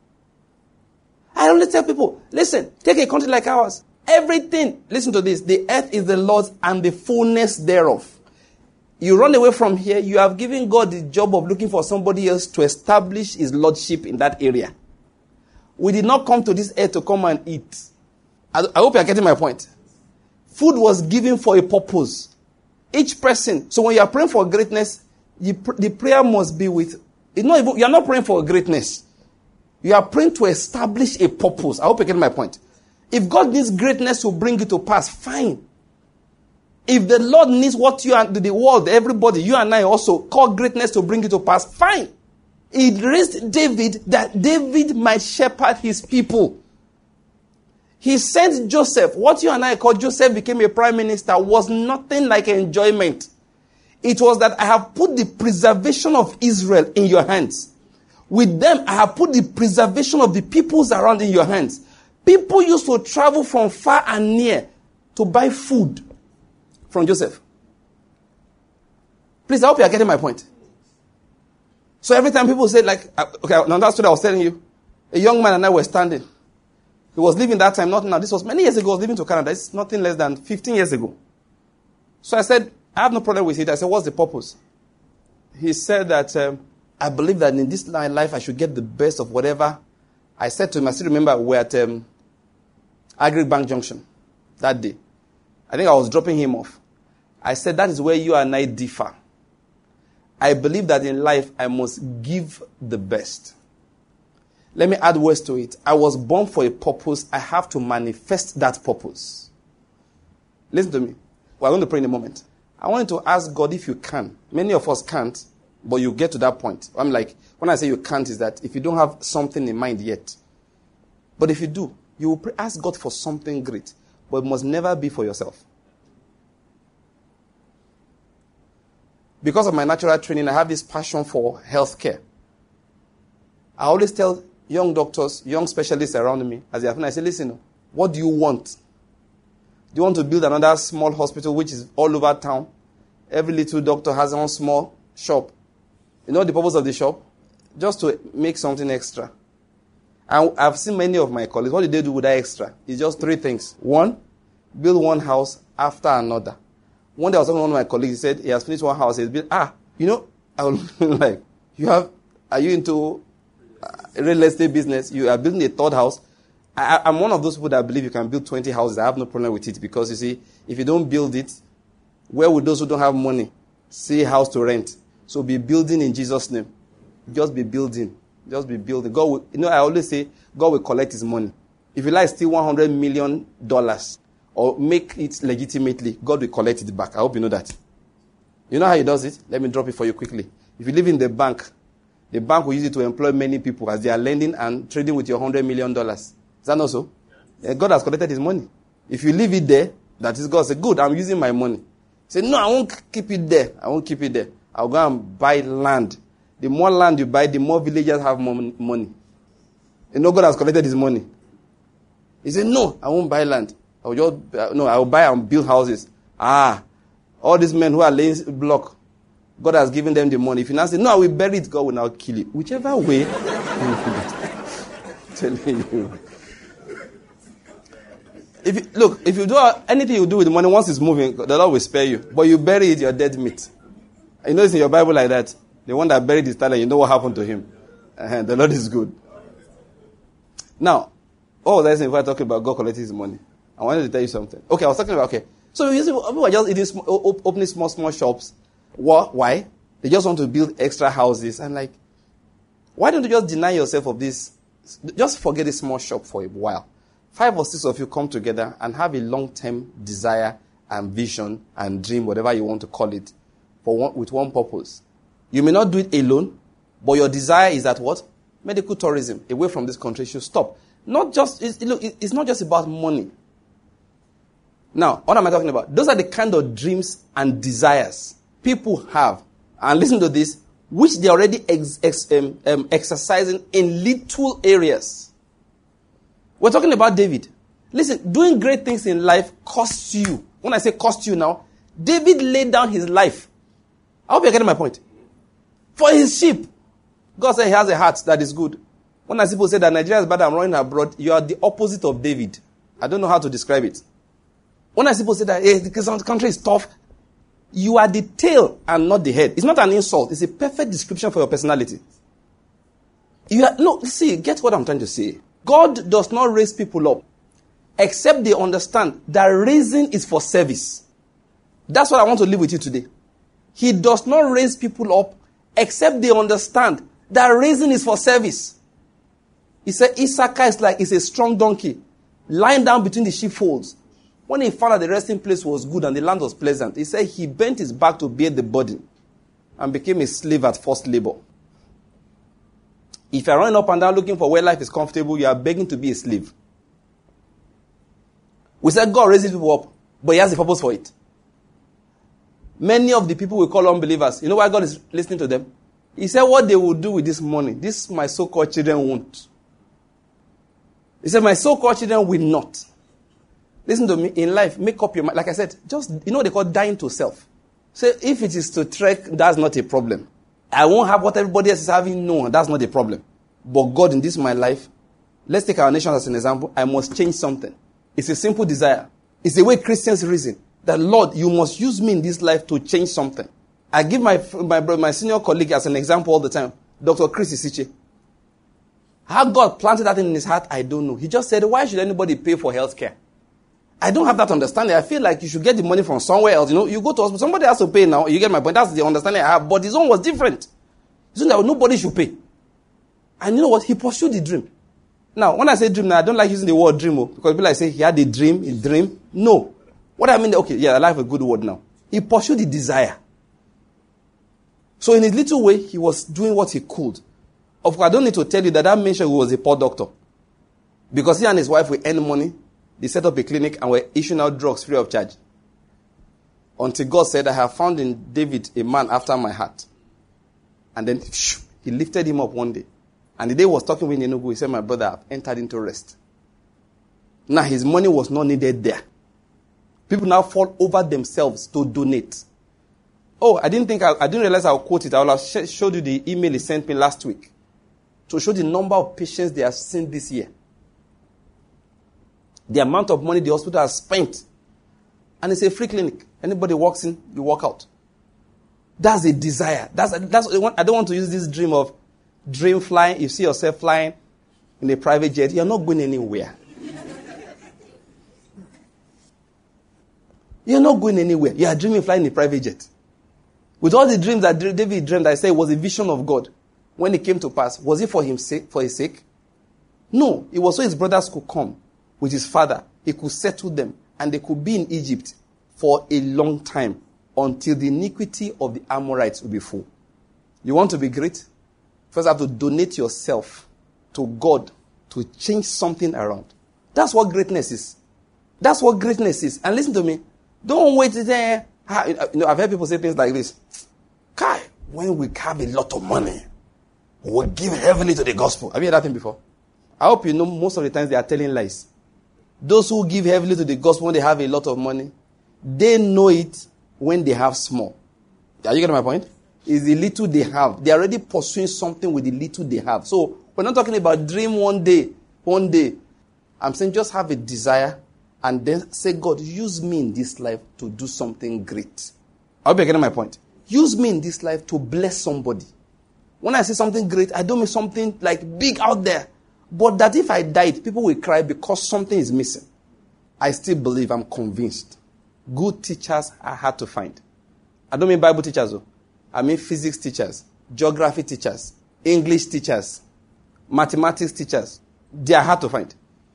I only tell people, listen, take a country like ours. Everything, listen to this, the earth is the Lord's and the fullness thereof. You run away from here, you have given God the job of looking for somebody else to establish his lordship in that area. We did not come to this earth to come and eat. I, I hope you are getting my point. Food was given for a purpose. Each person. So when you are praying for greatness, you pr- the prayer must be with. It's not even, you are not praying for greatness. You are praying to establish a purpose. I hope you get my point. If God needs greatness to bring it to pass, fine. If the Lord needs what you and the world, everybody, you and I also call greatness to bring it to pass, fine. He raised David that David might shepherd his people. He sent Joseph. What you and I call Joseph became a prime minister was nothing like enjoyment. It was that I have put the preservation of Israel in your hands. With them, I have put the preservation of the peoples around in your hands. People used to travel from far and near to buy food from Joseph. Please, I hope you are getting my point. So every time people say, like, okay, now that's what I was telling you. A young man and I were standing. He was living that time, not now. This was many years ago. He was living to Canada. It's nothing less than fifteen years ago. So I said, I have no problem with it. I said, what's the purpose? He said that, um, I believe that in this life I should get the best of whatever. I said to him, I still remember we were at um, Agri Bank Junction that day. I think I was dropping him off. I said that is where you and I differ. I believe that in life I must give the best. Let me add words to it. I was born for a purpose. I have to manifest that purpose. Listen to me. We're going to pray in a moment. I want you to ask God if you can. Many of us can't, but you get to that point. I'm like, when I say you can't, is that if you don't have something in mind yet. But if you do, you will pray, ask God for something great, but it must never be for yourself. Because of my natural training, I have this passion for healthcare. I always tell young doctors, young specialists around me, as they are, I say, listen, what do you want? Do you want to build another small hospital which is all over town? Every little doctor has one small shop. You know the purpose of the shop? Just to make something extra. And I've seen many of my colleagues, what did they do with that extra? It's just three things. One, build one house after another. One day I was talking to one of my colleagues, he said he has finished one house, he's built, ah, you know, I was like, you have, are you into real estate business? You are building a third house. I, I'm one of those people that believe you can build twenty houses. I have no problem with it because, you see, if you don't build it, where would those who don't have money see a house to rent? So be building in Jesus' name. Just be building. Just be building. God will, you know, I always say, God will collect his money. If you like steal one hundred million dollars or make it legitimately, God will collect it back. I hope you know that. You know how he does it? Let me drop it for you quickly. If you live in the bank, the bank will use it to employ many people as they are lending and trading with your one hundred million dollars. Is that not so? Yeah, God has collected his money. If you leave it there, that is God say, good, I'm using my money. Say, no, I won't keep it there. I won't keep it there. I'll go and buy land. The more land you buy, the more villagers have more money. You know God has collected his money. He said, no, I won't buy land. I'll just, uh, no, I'll buy and build houses. Ah, all these men who are laying block, God has given them the money. If you now say, no, I will bury it, God will now kill it. Whichever way, telling you. If you, look, if you do anything you do with the money, once it's moving, the Lord will spare you. But you bury it, you're dead meat. You know it's in your Bible like that. The one that buried his talent, you know what happened to him. Uh, the Lord is good. Now, what was I saying before I talking about God collecting his money? I wanted to tell you something. Okay, I was talking about, okay. So you see, people are just eating, sm- opening small, small shops. What? Why? They just want to build extra houses. And like, why don't you just deny yourself of this? Just forget a small shop for a while. Five or six of you come together and have a long-term desire and vision and dream, whatever you want to call it, for one, with one purpose. You may not do it alone, but your desire is that what? Medical tourism away from this country should stop. Not just, it's, look, it's not just about money. Now, what am I talking about? Those are the kind of dreams and desires people have. And listen to this, which they are already ex, ex, um, um, exercising in little areas. We're talking about David. Listen, doing great things in life costs you. When I say cost you now, David laid down his life. I hope you're getting my point. For his sheep. God said he has a heart that is good. When I see people say that Nigeria is bad, I'm running abroad, you are the opposite of David. I don't know how to describe it. When I see people say that hey, the country is tough, you are the tail and not the head. It's not an insult. It's a perfect description for your personality. You are, no, see, get what I'm trying to say. God does not raise people up except they understand that raising is for service. That's what I want to leave with you today. He does not raise people up except they understand that raising is for service. He said Issachar is like it's a strong donkey lying down between the sheepfolds. When he found that the resting place was good and the land was pleasant, he said he bent his back to bear the burden and became a slave at forced labor. If you are running up and down looking for where life is comfortable, you are begging to be a slave. We said God raises people up, but he has a purpose for it. Many of the people we call unbelievers, you know why God is listening to them? He said what they will do with this money, this my so-called children won't. He said my so-called children will not. Listen to me, in life, make up your mind. Like I said, just, you know what they call dying to self. Say, if it is to trek, that's not a problem. I won't have what everybody else is having. No, that's not a problem. But God, in this my life, let's take our nation as an example. I must change something. It's a simple desire. It's the way Christians reason. That, Lord, you must use me in this life to change something. I give my my, my senior colleague as an example all the time. Doctor Chris Isiche. How God planted that in his heart, I don't know. He just said, why should anybody pay for health care? I don't have that understanding. I feel like you should get the money from somewhere else. You know, you go to hospital, somebody has to pay now. You get my point. That's the understanding I have. But his own was different. His own that nobody should pay. And you know what? He pursued the dream. Now, when I say dream, now I don't like using the word dream, because people like say he had a dream, a dream. No. What I mean, okay, yeah, I like a good word now. He pursued the desire. So in a little way, he was doing what he could. Of course, I don't need to tell you that that mentioned he was a poor doctor. Because he and his wife will earn money. They set up a clinic and were issuing out drugs free of charge. Until God said, I have found in David a man after my heart. And then shoo, he lifted him up one day. And the day he was talking with Enugu, he said, my brother, I've entered into rest. Now his money was not needed there. People now fall over themselves to donate. Oh, I didn't think, I, I didn't realize I'll quote it. I will have sh- showed you the email he sent me last week to show the number of patients they have seen this year. The amount of money the hospital has spent. And it's a free clinic. Anybody walks in, you walk out. That's a desire. That's, that's I don't want to use this dream of dream flying. You see yourself flying in a private jet. You're not going anywhere. You're not going anywhere. You are dreaming flying in a private jet. With all the dreams that David dreamed, I say it was a vision of God. When it came to pass, was it for him sake, for his sake? No. It was so his brothers could come with his father. He could settle them. And they could be in Egypt for a long time until the iniquity of the Amorites will be full. You want to be great? First, you have to donate yourself to God to change something around. That's what greatness is. That's what greatness is. And listen to me. Don't wait there. You know, I've heard people say things like this. Kai, when we have a lot of money, we'll give heavily to the gospel. Have you heard that thing before? I hope you know most of the times they are telling lies. Those who give heavily to the gospel when they have a lot of money, they know it when they have small. Are you getting my point? It's the little they have. They're already pursuing something with the little they have. So we're not talking about dream one day, one day. I'm saying just have a desire and then say, God, use me in this life to do something great. I hope you're getting my point. Use me in this life to bless somebody. When I say something great, I don't mean something like big out there. But that if I died, people will cry because something is missing. I still believe, I'm convinced. Good teachers are hard to find. I don't mean Bible teachers, though. I mean physics teachers, geography teachers, English teachers, mathematics teachers. They are hard to find.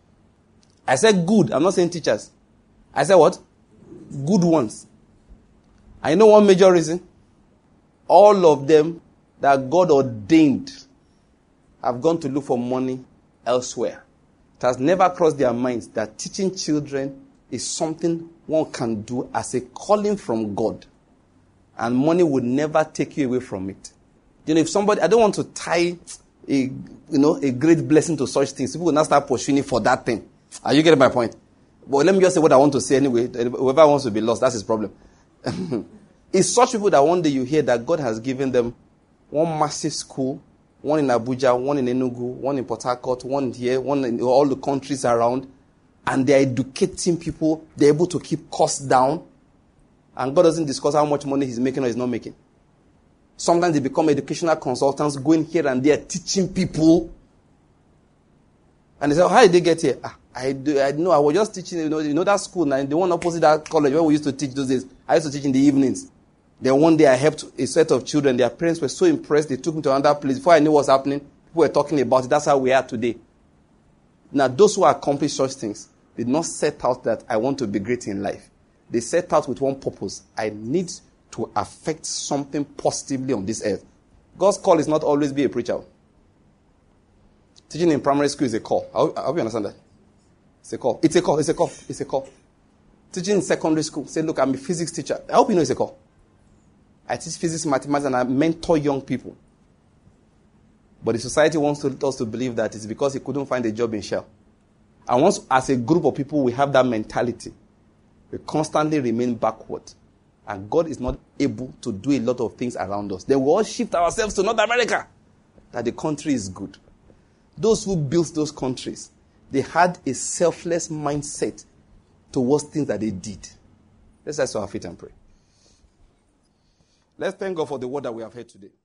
I said good. I'm not saying teachers. I said what? Good ones. I know one major reason. All of them that God ordained have gone to look for money elsewhere. It has never crossed their minds that teaching children is something one can do as a calling from God. And money would never take you away from it. You know, if somebody, I don't want to tie a, you know, a great blessing to such things. People will not start pursuing it for that thing. Are you getting my point? But let me just say what I want to say anyway. Whoever wants to be lost, that's his problem. It's such people that one day you hear that God has given them one massive school, one in Abuja, one in Enugu, one in Port Harcourt, one here, one in all the countries around, and they're educating people. They're able to keep costs down, and God doesn't discuss how much money he's making or he's not making. Sometimes they become educational consultants, going here and there, teaching people. And they say, oh, how did they get here? Ah, I do, I know, I was just teaching, you know, you know that school, now, the one opposite that college where we used to teach those days. I used to teach in the evenings. Then one day I helped a set of children. Their parents were so impressed, they took me to another place. Before I knew what was happening, people were talking about it. That's how we are today. Now, those who accomplish such things did not set out that I want to be great in life. They set out with one purpose. I need to affect something positively on this earth. God's call is not always be a preacher. Teaching in primary school is a call. I hope, I hope you understand that. It's a call. It's a call. It's a call. It's a call. Teaching in secondary school. Say, look, I'm a physics teacher. I hope you know it's a call. I teach physics, mathematics, and I mentor young people. But the society wants to, us to believe that it's because he couldn't find a job in Shell. And once, as a group of people, we have that mentality, we constantly remain backward. And God is not able to do a lot of things around us. Then we all shift ourselves to North America, that the country is good. Those who built those countries, they had a selfless mindset towards things that they did. Let's rise to our feet and pray. Let's thank God for the word that we have heard today.